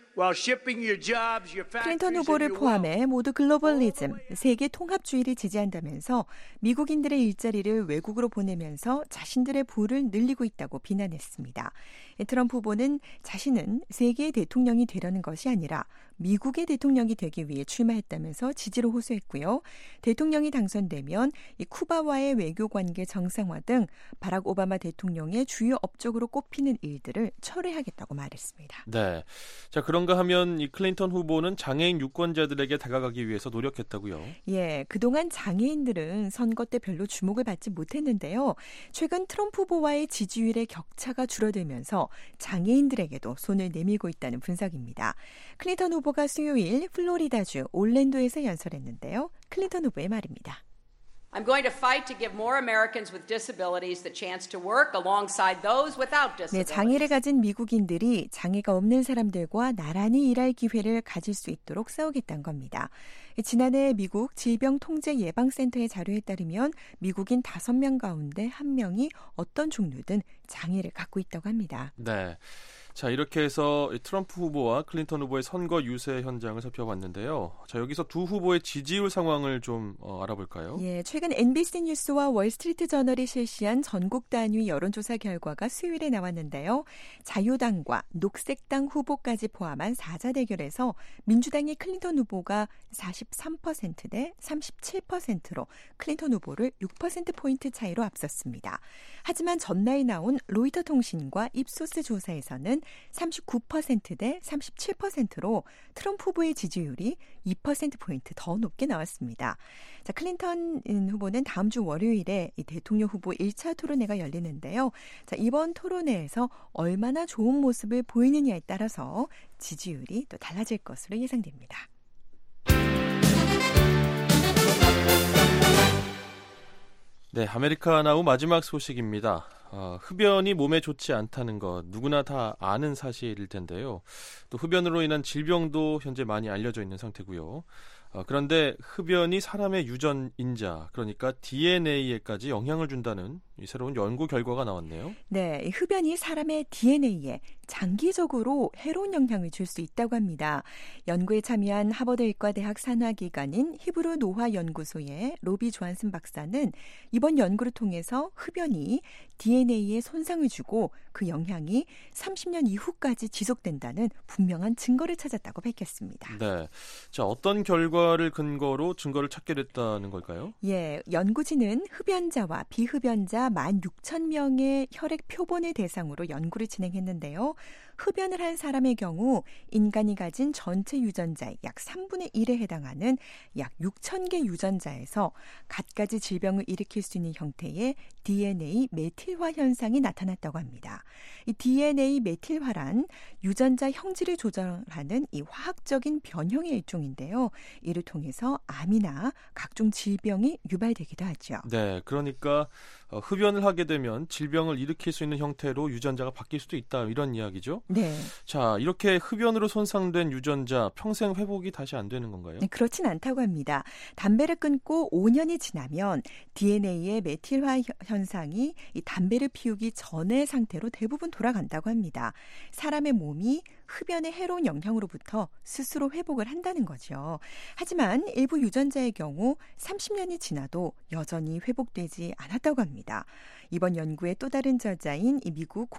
클린턴 후보를 포함해 모두 글로벌리즘, 세계 통합주의를 지지한다면서 미국인들의 일자리를 외국으로 보내면서 자신들의 부를 늘리고 있다고 비난했습니다. 트럼프 후보는 자신은 세계의 대통령이 되려는 것이 아니라 미국의 대통령이 되기 위해 출마했다면서 지지를 호소했고요. 대통령이 당선되면 이 쿠바와의 외교관계 정상화 등 바락 오바마 대통령의 주요 업적으로 꼽히는 일들을 철회하겠다고 말했습니다. 네, 자 그런가 하면 이 클린턴 후보는 장애인 유권자들에게 다가가기 위해서 노력했다고요? 예, 그동안 장애인들은 선거 때 별로 주목을 받지 못했는데요. 최근 트럼프 후보와의 지지율의 격차가 줄어들면서 장애인들에게도 손을 내밀고 있다는 분석입니다. 클린턴 후보가 수요일 플로리다주 올랜도에서 연설했는데요. 클린턴 후보의 말입니다. I'm going to fight to give more Americans with disabilities the chance to work alongside those without disabilities. 네, 장애를 가진 미국인들이 장애가 없는 사람들과 나란히 일할 기회를 가질 수 있도록 싸우겠다는 겁니다. 지난해 미국 질병통제예방센터의 자료에 따르면 미국인 다섯 명 가운데 한 명이 어떤 종류든 장애를 갖고 있다고 합니다. 네. 자, 이렇게 해서 트럼프 후보와 클린턴 후보의 선거 유세 현장을 살펴봤는데요. 자, 여기서 두 후보의 지지율 상황을 좀 어, 알아볼까요? 예, 최근 엠비씨 뉴스와 월스트리트 저널이 실시한 전국 단위 여론조사 결과가 수요일에 나왔는데요. 자유당과 녹색당 후보까지 포함한 사자 대결에서 민주당의 클린턴 후보가 사십삼 퍼센트 대 삼십칠 퍼센트로 클린턴 후보를 육 퍼센트포인트 차이로 앞섰습니다. 하지만 전날 나온 로이터 통신과 입소스 조사에서는 삼십구 퍼센트 대 삼십칠 퍼센트로 트럼프 후보의 지지율이 이 퍼센트포인트 더 높게 나왔습니다. 자, 클린턴 후보는 다음 주 월요일에 이 대통령 후보 일 차 토론회가 열리는데요. 자, 이번 토론회에서 얼마나 좋은 모습을 보이느냐에 따라서 지지율이 또 달라질 것으로 예상됩니다. 네, 아메리카나우 마지막 소식입니다. 어, 흡연이 몸에 좋지 않다는 것 누구나 다 아는 사실일 텐데요. 또 흡연으로 인한 질병도 현재 많이 알려져 있는 상태고요. 어, 그런데 흡연이 사람의 유전인자, 그러니까 디엔에이에까지 영향을 준다는 이 새로운 연구 결과가 나왔네요. 네, 이 흡연이 사람의 디엔에이에 장기적으로 해로운 영향을 줄 수 있다고 합니다. 연구에 참여한 하버드 의과대학 산하기관인 히브루 노화연구소의 로비 조한슨 박사는 이번 연구를 통해서 흡연이 디엔에이에 손상을 주고 그 영향이 삼십 년 이후까지 지속된다는 분명한 증거를 찾았다고 밝혔습니다. 네, 자 어떤 결과를 근거로 증거를 찾게 됐다는 걸까요? 예, 연구진은 흡연자와 비흡연자 만 육천 명의 혈액 표본을 대상으로 연구를 진행했는데요. 흡연을 한 사람의 경우 인간이 가진 전체 유전자의 약 삼분의 일에 해당하는 약 육천 개 유전자에서 갖가지 질병을 일으킬 수 있는 형태의 디엔에이 메틸화 현상이 나타났다고 합니다. 이 디엔에이 메틸화란 유전자 형질을 조절하는 이 화학적인 변형의 일종인데요. 이를 통해서 암이나 각종 질병이 유발되기도 하죠. 네, 그러니까 어, 흡연을 하게 되면 질병을 일으킬 수 있는 형태로 유전자가 바뀔 수도 있다, 이런 이야기죠. 네. 자, 이렇게 흡연으로 손상된 유전자 평생 회복이 다시 안 되는 건가요? 네, 그렇진 않다고 합니다. 담배를 끊고 오 년이 지나면 디엔에이의 메틸화 현상이 이 담배를 피우기 전의 상태로 대부분 돌아간다고 합니다. 사람의 몸이 흡연의 해로운 영향으로부터 스스로 회복을 한다는 거죠. 하지만 일부 유전자의 경우 삼십 년이 지나도 여전히 회복되지 않았다고 합니다. 이번 연구의 또 다른 저자인 이 미국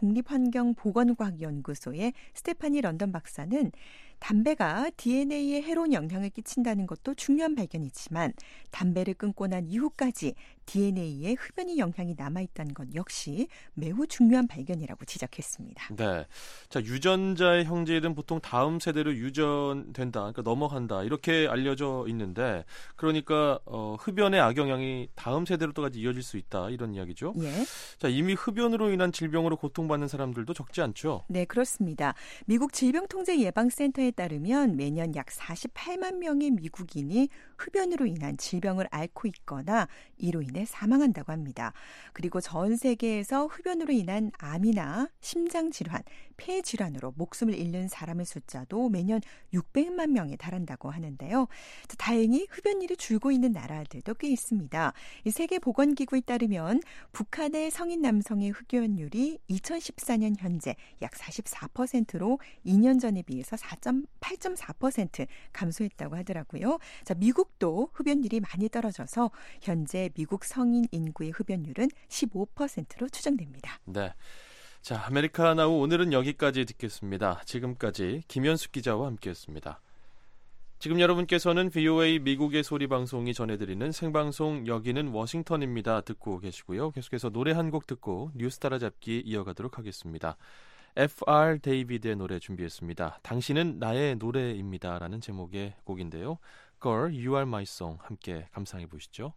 국립환경보건과학연구소의 스테파니 런던 박사는 담배가 디엔에이에 해로운 영향을 끼친다는 것도 중요한 발견이지만 담배를 끊고 난 이후까지 디엔에이에 흡연의 영향이 남아있다는 것 역시 매우 중요한 발견이라고 지적했습니다. 네, 자 유전자의 형질은 보통 다음 세대로 유전된다, 그러니까 넘어간다, 이렇게 알려져 있는데, 그러니까 어, 흡연의 악영향이 다음 세대로까지 이어질 수 있다, 이런 이야기죠. 예. 자 이미 흡연으로 인한 질병으로 고통받는 사람들도 적지 않죠. 네, 그렇습니다. 미국 질병통제예방센터에 따르면 매년 약 사십팔만 명의 미국인이 흡연으로 인한 질병을 앓고 있거나 이로 인해 사망한다고 합니다. 그리고 전 세계에서 흡연으로 인한 암이나 심장질환, 폐질환으로 목숨을 잃는 사람의 숫자도 매년 육백만 명에 달한다고 하는데요. 다행히 흡연율이 줄고 있는 나라들도 꽤 있습니다. 세계보건기구에 따르면 북한의 성인 남성의 흡연율이 이천십사 년 현재 약 사십사 퍼센트로 이 년 전에 비해서 팔 점 사 퍼센트 감소했다고 하더라고요. 자, 미국도 흡연율이 많이 떨어져서 현재 미국 성인 인구의 흡연율은 십오 퍼센트로 추정됩니다. 네. 자, 아메리카나우 오늘은 여기까지 듣겠습니다. 지금까지 김현숙 기자와 함께했습니다. 지금 여러분께서는 브이오에이 미국의 소리 방송이 전해드리는 생방송 여기는 워싱턴입니다. 듣고 계시고요. 계속해서 노래 한 곡 듣고 뉴스 따라잡기 이어가도록 하겠습니다. 에프알 데이비드의 노래 준비했습니다. 당신은 나의 노래입니다. 라는 제목의 곡인데요. Girl, You Are My Song 함께 감상해 보시죠.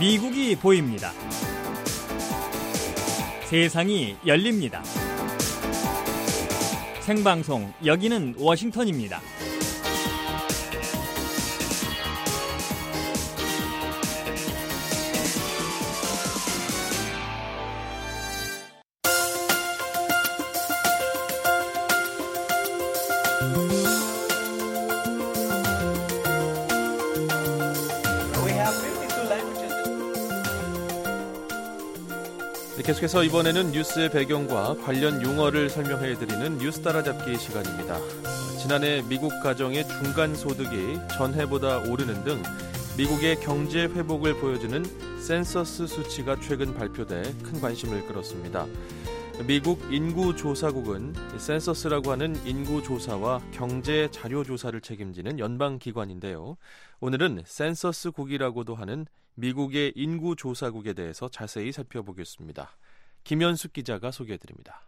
미국이 보입니다. 세상이 열립니다. 생방송 여기는 워싱턴입니다. 계속해서 이번에는 뉴스의 배경과 관련 용어를 설명해드리는 뉴스 따라잡기 시간입니다. 지난해 미국 가정의 중간 소득이 전해보다 오르는 등 미국의 경제 회복을 보여주는 센서스 수치가 최근 발표돼 큰 관심을 끌었습니다. 미국 인구조사국은 센서스라고 하는 인구조사와 경제 자료조사를 책임지는 연방기관인데요. 오늘은 센서스국이라고도 하는 미국의 인구조사국에 대해서 자세히 살펴보겠습니다. 김현숙 기자가 소개해드립니다.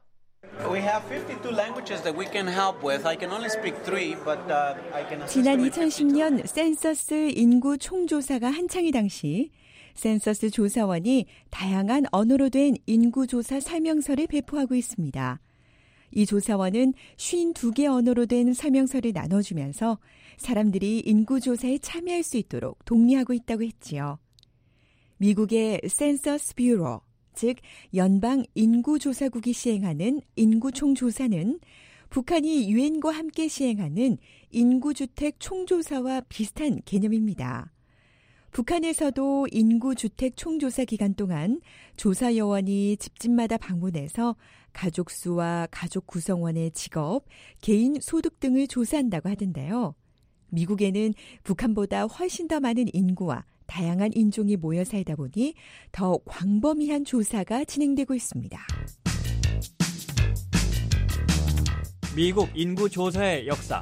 지난 이천십 년 센서스 인구 총조사가 한창이 당시 센서스 조사원이 다양한 언어로 된 인구조사 설명서를 배포하고 있습니다. 이 조사원은 오십이 개 언어로 된 설명서를 나눠주면서 사람들이 인구조사에 참여할 수 있도록 독려하고 있다고 했지요. 미국의 센서스 뷰로, 즉 연방 인구조사국이 시행하는 인구총조사는 북한이 유엔과 함께 시행하는 인구주택 총조사와 비슷한 개념입니다. 북한에서도 인구주택 총조사 기간 동안 조사 요원이 집집마다 방문해서 가족 수와 가족 구성원의 직업, 개인 소득 등을 조사한다고 하던데요. 미국에는 북한보다 훨씬 더 많은 인구와 다양한 인종이 모여 살다 보니 더 광범위한 조사가 진행되고 있습니다. 미국 인구조사의 역사.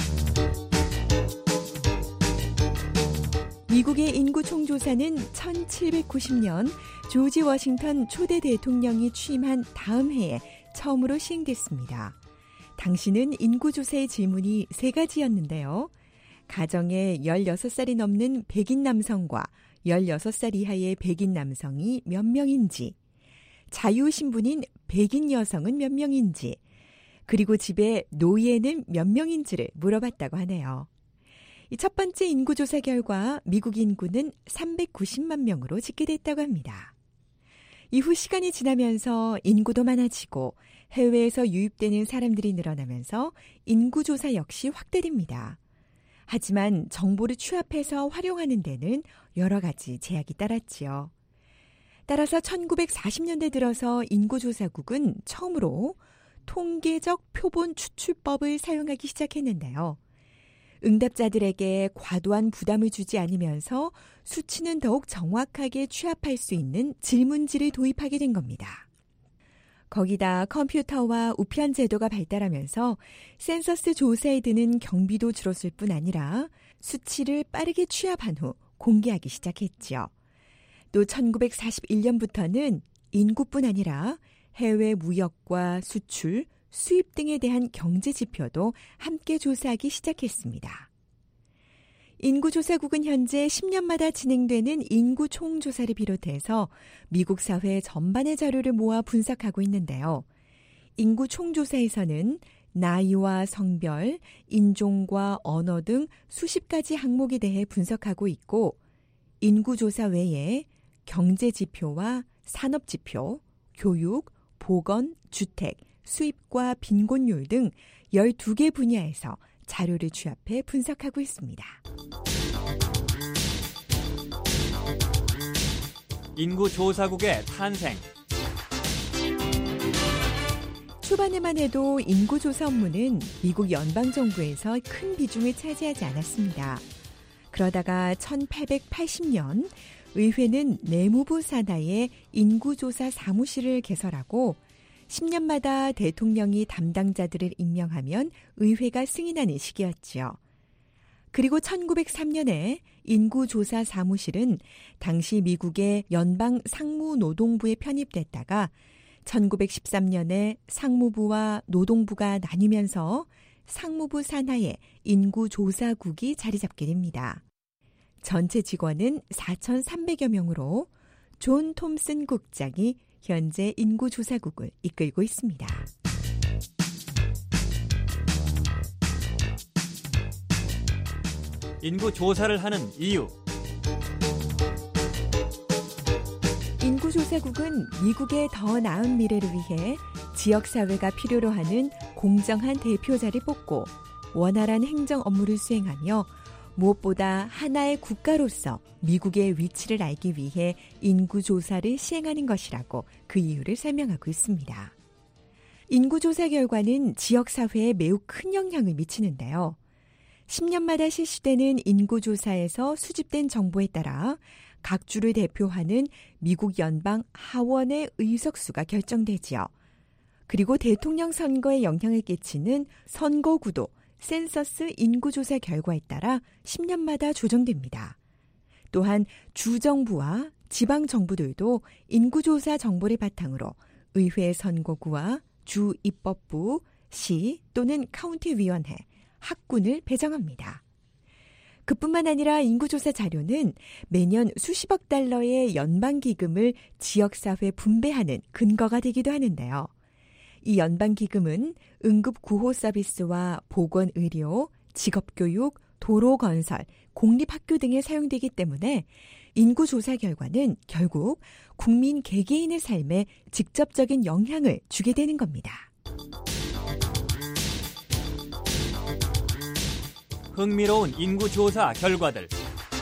미국의 인구총조사는 천칠백구십 년 조지 워싱턴 초대 대통령이 취임한 다음 해에 처음으로 시행됐습니다. 당시는 인구조사의 질문이 세 가지였는데요. 가정에 열여섯 살이 넘는 백인 남성과 열여섯 살 이하의 백인 남성이 몇 명인지, 자유신분인 백인 여성은 몇 명인지, 그리고 집에 노예는 몇 명인지를 물어봤다고 하네요. 이 첫 번째 인구조사 결과 미국 인구는 삼백구십만 명으로 집계됐다고 합니다. 이후 시간이 지나면서 인구도 많아지고 해외에서 유입되는 사람들이 늘어나면서 인구조사 역시 확대됩니다. 하지만 정보를 취합해서 활용하는 데는 여러 가지 제약이 따랐지요. 따라서 천구백사십 년대 들어서 인구조사국은 처음으로 통계적 표본 추출법을 사용하기 시작했는데요. 응답자들에게 과도한 부담을 주지 않으면서 수치는 더욱 정확하게 취합할 수 있는 질문지를 도입하게 된 겁니다. 거기다 컴퓨터와 우편 제도가 발달하면서 센서스 조사에 드는 경비도 줄었을 뿐 아니라 수치를 빠르게 취합한 후 공개하기 시작했지요. 또 천구백사십일 년부터는 인구뿐 아니라 해외 무역과 수출, 수입 등에 대한 경제 지표도 함께 조사하기 시작했습니다. 인구조사국은 현재 십 년마다 진행되는 인구 총조사를 비롯해서 미국 사회 전반의 자료를 모아 분석하고 있는데요. 인구 총조사에서는 나이와 성별, 인종과 언어 등 수십 가지 항목에 대해 분석하고 있고, 인구조사 외에 경제지표와 산업지표, 교육, 보건, 주택, 수입과 빈곤율 등 열두 개 분야에서 자료를 취합해 분석하고 있습니다. 인구조사국의 탄생. 초반에만 해도 인구조사 업무는 미국 연방정부에서 큰 비중을 차지하지 않았습니다. 그러다가 천팔백팔십 년 의회는 내무부 산하에 인구조사 사무실을 개설하고 십 년마다 대통령이 담당자들을 임명하면 의회가 승인하는 시기였지요. 그리고 천구백삼 년에 인구조사 사무실은 당시 미국의 연방 상무노동부에 편입됐다가 천구백십삼 년에 상무부와 노동부가 나뉘면서 상무부 산하에 인구조사국이 자리 잡게 됩니다. 전체 직원은 사천삼백여 명으로 존 톰슨 국장이 현재 인구조사국을 이끌고 있습니다. 인구 조사를 하는 이유. 인구조사국은 미국의 더 나은 미래를 위해 지역사회가 필요로 하는 공정한 대표자를 뽑고 원활한 행정 업무를 수행하며 무엇보다 하나의 국가로서 미국의 위치를 알기 위해 인구조사를 시행하는 것이라고 그 이유를 설명하고 있습니다. 인구조사 결과는 지역사회에 매우 큰 영향을 미치는데요. 십 년마다 실시되는 인구조사에서 수집된 정보에 따라 각 주를 대표하는 미국 연방 하원의 의석수가 결정되지요. 그리고 대통령 선거에 영향을 끼치는 선거구도 센서스 인구조사 결과에 따라 십 년마다 조정됩니다. 또한 주정부와 지방정부들도 인구조사 정보를 바탕으로 의회 선거구와 주 입법부, 시 또는 카운티위원회, 학군을 배정합니다. 그뿐만 아니라 인구조사 자료는 매년 수십억 달러의 연방기금을 지역사회에 분배하는 근거가 되기도 하는데요. 이 연방기금은 응급구호 서비스와 보건의료, 직업교육, 도로건설, 공립학교 등에 사용되기 때문에 인구조사 결과는 결국 국민 개개인의 삶에 직접적인 영향을 주게 되는 겁니다. 흥미로운 인구조사 결과들.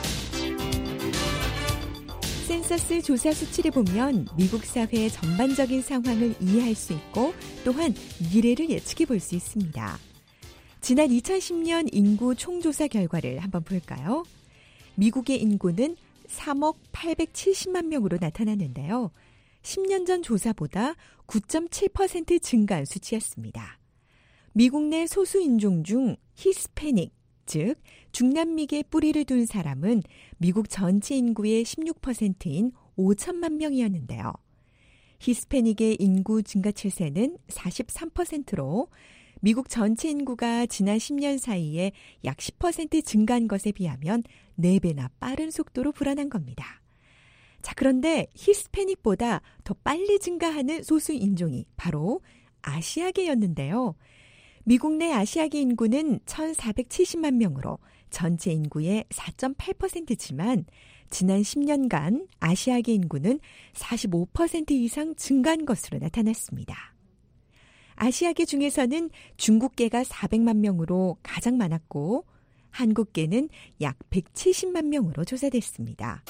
센서스 조사 수치를 보면 미국 사회의 전반적인 상황을 이해할 수 있고 또한 미래를 예측해 볼 수 있습니다. 지난 이천십 년 인구 총조사 결과를 한번 볼까요? 미국의 인구는 삼억 팔백칠십만 명으로 나타났는데요. 십 년 전 조사보다 구 점 칠 퍼센트 증가한 수치였습니다. 미국 내 소수 인종 중 히스패닉, 즉 중남미계 뿌리를 둔 사람은 미국 전체 인구의 십육 퍼센트인 오천만 명이었는데요. 히스패닉의 인구 증가 추세는 사십삼 퍼센트로 미국 전체 인구가 지난 십 년 사이에 약 십 퍼센트 증가한 것에 비하면 네 배나 빠른 속도로 불어난 겁니다. 자, 그런데 히스패닉보다 더 빨리 증가하는 소수 인종이 바로 아시아계였는데요. 미국 내 아시아계 인구는 천사백칠십만 명으로 전체 인구의 사 점 팔 퍼센트지만 지난 십 년간 아시아계 인구는 사십오 퍼센트 이상 증가한 것으로 나타났습니다. 아시아계 중에서는 중국계가 사백만 명으로 가장 많았고 한국계는 약 백칠십만 명으로 조사됐습니다.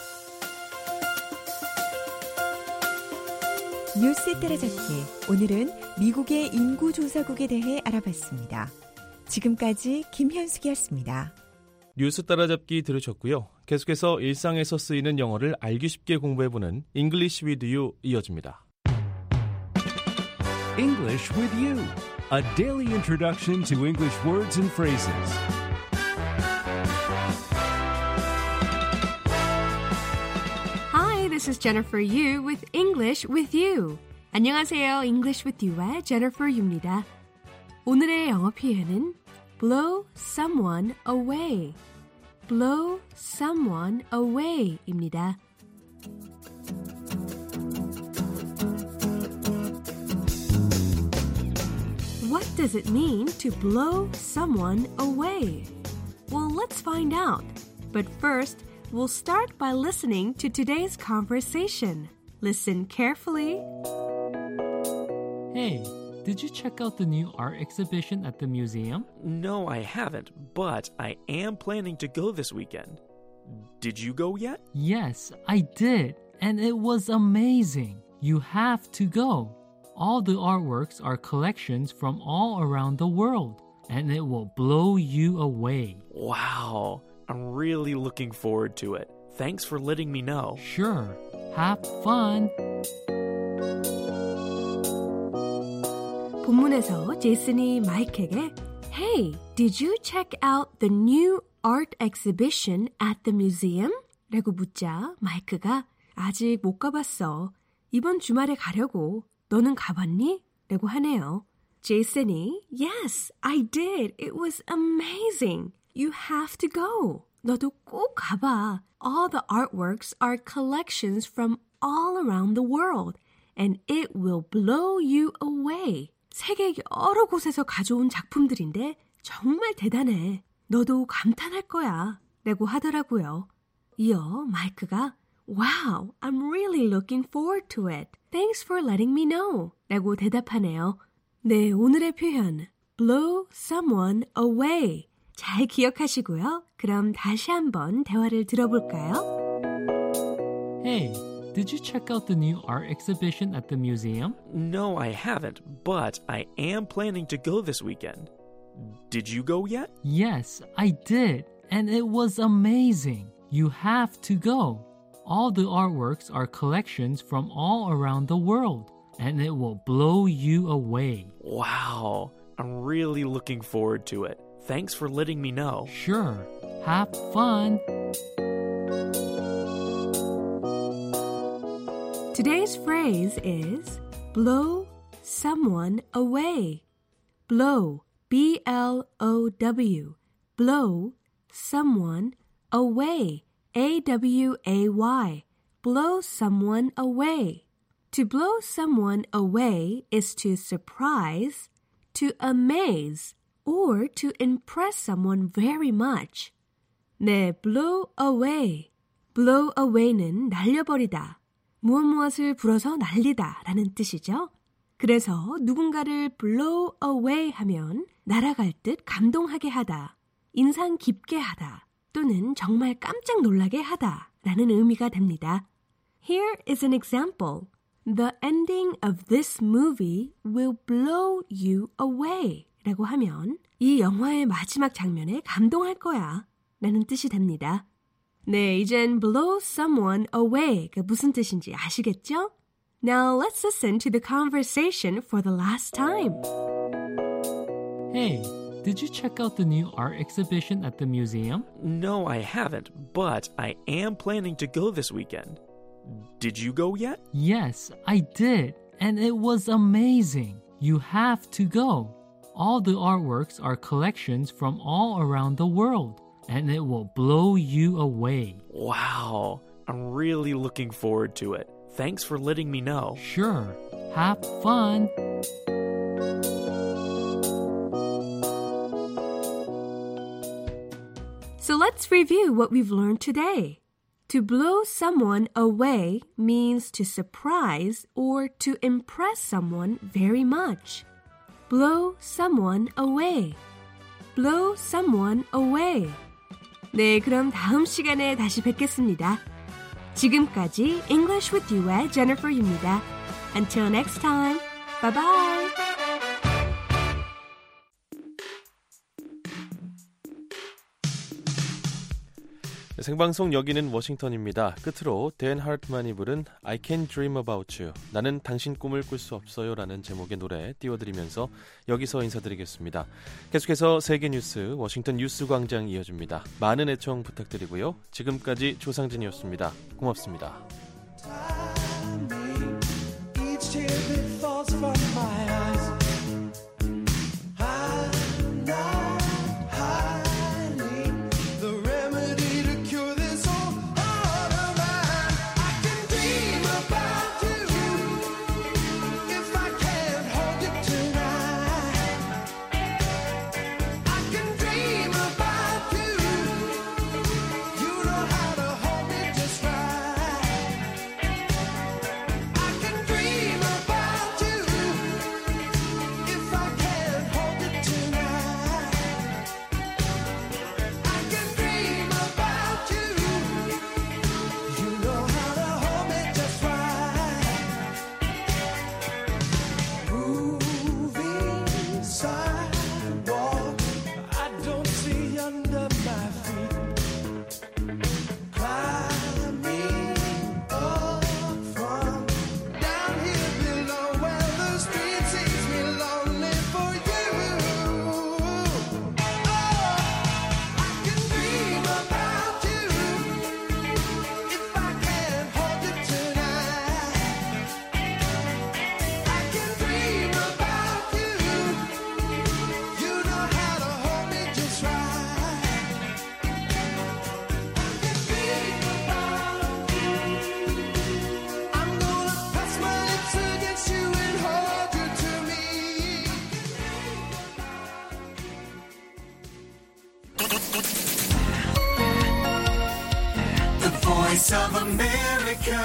뉴스에 따라잡기, 오늘은 미국의 인구조사국에 대해 알아봤습니다. 지금까지 김현숙이었습니다. 뉴스 따라잡기 들으셨고요. 계속해서 일상에서 쓰이는 영어를 알기 쉽게 공부해보는 English with You 이어집니다. English with You, a daily introduction to English words and phrases. Hi, this is Jennifer Yu with English with You. 안녕하세요. English with You의 Jennifer Yu입니다. 오늘의 영어 표현은 blow someone away. blow someone away입니다. What does it mean to blow someone away? Well, let's find out. But first, we'll start by listening to today's conversation. Listen carefully. Hey, did you check out the new art exhibition at the museum? No, I haven't, but I am planning to go this weekend. Did you go yet? Yes, I did, and it was amazing. You have to go. All the artworks are collections from all around the world, and it will blow you away. Wow, I'm really looking forward to it. Thanks for letting me know. Sure, have fun. 본문에서 제이슨이 마이크에게 Hey, did you check out the new art exhibition at the museum? 라고 묻자 마이크가 아직 못 가봤어. 이번 주말에 가려고. 너는 가봤니? 라고 하네요. 제이슨이 Yes, I did. It was amazing. You have to go. 너도 꼭 가봐. All the artworks are collections from all around the world, and it will blow you away. 세계 여러 곳에서 가져온 작품들인데 정말 대단해. 너도 감탄할 거야. 라고 하더라고요. 이어 마이크가 Wow, I'm really looking forward to it. Thanks for letting me know. 라고 대답하네요. 네, 오늘의 표현 blow someone away. 잘 기억하시고요. 그럼 다시 한번 대화를 들어볼까요? Hey, did you check out the new art exhibition at the museum? No, I haven't, but I am planning to go this weekend. Did you go yet? Yes, I did, and it was amazing. You have to go. All the artworks are collections from all around the world, and it will blow you away. Wow, I'm really looking forward to it. Thanks for letting me know. Sure, have fun. Today's phrase is blow someone away. Blow, B L O W. Blow someone away. A W A Y. Blow someone away. To blow someone away is to surprise, to amaze, or to impress someone very much. 네, blow away. blow away는 날려버리다. 무엇 무엇을 불어서 날리다 라는 뜻이죠. 그래서 누군가를 blow away 하면 날아갈 듯 감동하게 하다, 인상 깊게 하다, 또는 정말 깜짝 놀라게 하다 라는 의미가 됩니다. Here is an example. The ending of this movie will blow you away 라고 하면 이 영화의 마지막 장면에 감동할 거야 라는 뜻이 됩니다. 네, 이젠 blow someone away가 무슨 뜻인지 아시겠죠? Now let's listen to the conversation for the last time. Hey, did you check out the new art exhibition at the museum? No, I haven't, but I am planning to go this weekend. Did you go yet? Yes, I did, and it was amazing. You have to go. All the artworks are collections from all around the world, and it will blow you away. Wow, I'm really looking forward to it. Thanks for letting me know. Sure, have fun. So let's review what we've learned today. To blow someone away means to surprise or to impress someone very much. Blow someone away. Blow someone away. 네, 그럼 다음 시간에 다시 뵙겠습니다. 지금까지 English with You의 Jennifer입니다. Until next time. Bye bye. 생방송 여기는 워싱턴입니다. 끝으로 댄 하트만이 부른 I Can Dream About You, 나는 당신 꿈을 꿀 수 없어요 라는 제목의 노래 띄워드리면서 여기서 인사드리겠습니다. 계속해서 세계 뉴스 워싱턴 뉴스 광장 이어집니다. 많은 애청 부탁드리고요. 지금까지 조상진이었습니다. 고맙습니다. The Voice of America.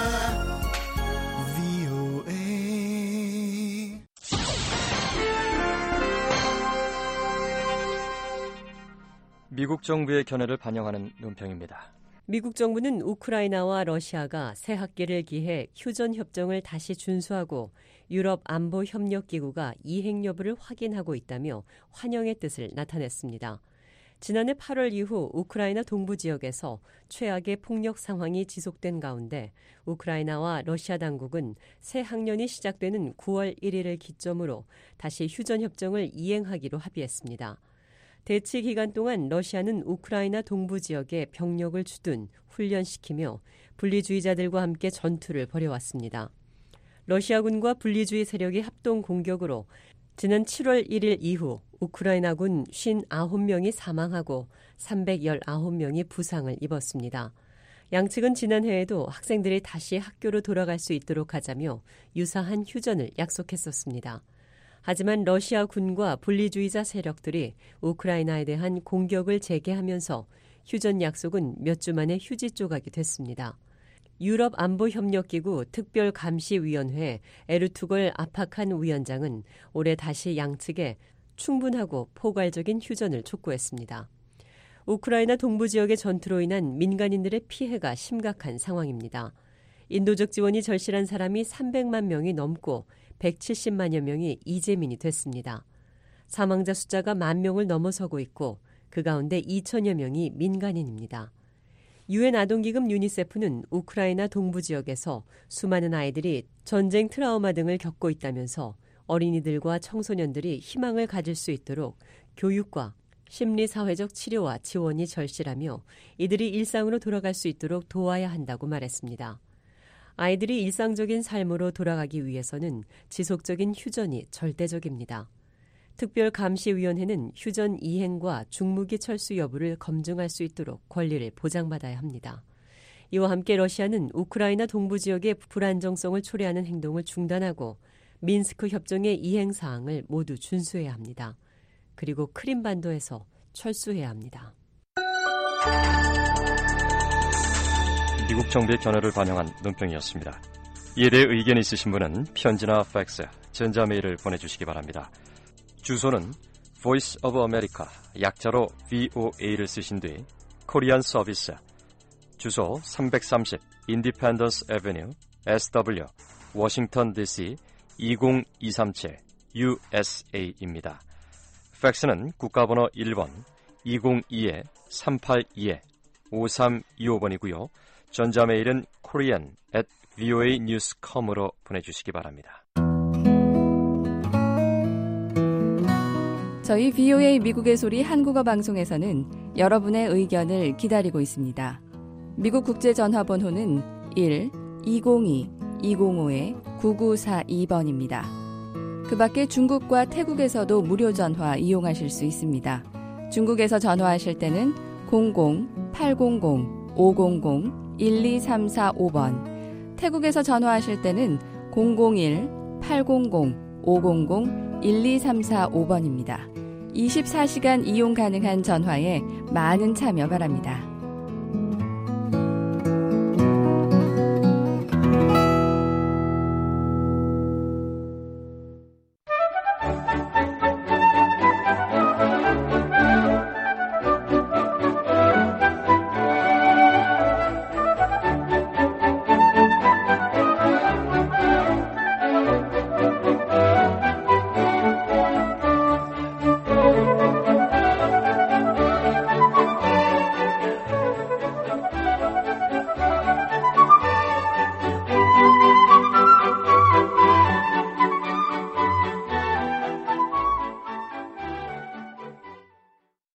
미국 정부의 견해를 반영하는 논평입니다. 미국 정부는 우크라이나와 러시아가 새 학기를 기해 휴전 협정을 다시 준수하고 유럽 안보 협력 기구가 이행 여부를 확인하고 있다며 환영의 뜻을 나타냈습니다. 지난해 팔월 이후 우크라이나 동부 지역에서 최악의 폭력 상황이 지속된 가운데 우크라이나와 러시아 당국은 새 학년이 시작되는 구월 일일을 기점으로 다시 휴전 협정을 이행하기로 합의했습니다. 대치 기간 동안 러시아는 우크라이나 동부 지역에 병력을 주둔 훈련시키며 분리주의자들과 함께 전투를 벌여왔습니다. 러시아군과 분리주의 세력의 합동 공격으로 지난 칠월 일일 이후 우크라이나군 오십구 명이 사망하고 삼백십구 명이 부상을 입었습니다. 양측은 지난해에도 학생들이 다시 학교로 돌아갈 수 있도록 하자며 유사한 휴전을 약속했었습니다. 하지만 러시아 군과 분리주의자 세력들이 우크라이나에 대한 공격을 재개하면서 휴전 약속은 몇 주 만에 휴지 조각이 됐습니다. 유럽 안보협력기구 특별감시위원회 에르투걸 아파칸 위원장은 올해 다시 양측에 충분하고 포괄적인 휴전을 촉구했습니다. 우크라이나 동부 지역의 전투로 인한 민간인들의 피해가 심각한 상황입니다. 인도적 지원이 절실한 사람이 삼백만 명이 넘고 백칠십만여 명이 이재민이 됐습니다. 사망자 숫자가 만 명을 넘어서고 있고 그 가운데 이천여 명이 민간인입니다. 유엔 아동기금 유니세프는 우크라이나 동부 지역에서 수많은 아이들이 전쟁 트라우마 등을 겪고 있다면서 어린이들과 청소년들이 희망을 가질 수 있도록 교육과 심리사회적 치료와 지원이 절실하며 이들이 일상으로 돌아갈 수 있도록 도와야 한다고 말했습니다. 아이들이 일상적인 삶으로 돌아가기 위해서는 지속적인 휴전이 절대적입니다. 특별감시위원회는 휴전 이행과 중무기 철수 여부를 검증할 수 있도록 권리를 보장받아야 합니다. 이와 함께 러시아는 우크라이나 동부 지역의 불안정성을 초래하는 행동을 중단하고 민스크 협정의 이행 사항을 모두 준수해야 합니다. 그리고 크림반도에서 철수해야 합니다. 미국 정부의 견해를 반영한 논평이었습니다. 이에 대해 의견이 있으신 분은 편지나 팩스, 전자메일을 보내주시기 바랍니다. 주소는 Voice of America, 약자로 브이오에이를 쓰신 뒤 코리안 서비스, 주소 삼백삼십 Independence Avenue, 에스더블유, 워싱턴 디씨 이공이삼칠 유에스에이입니다. 팩스는 국가번호 일 번 이공이 삼팔이 오삼이오 번이고요. 전자메일은 korean at voa news dot com으로 보내주시기 바랍니다. 저희 브이오에이 미국의 소리 한국어 방송에서는 여러분의 의견을 기다리고 있습니다. 미국 국제전화번호는 일 이공이 이공오 구구사이 번입니다. 그 밖에 중국과 태국에서도 무료 전화 이용하실 수 있습니다. 중국에서 전화하실 때는 공공 팔공공 오공공 일이삼사오 번, 태국에서 전화하실 때는 공공일 팔공공 오공공 일이삼사오 번입니다. 이십사 시간 이용 가능한 전화에 많은 참여 바랍니다.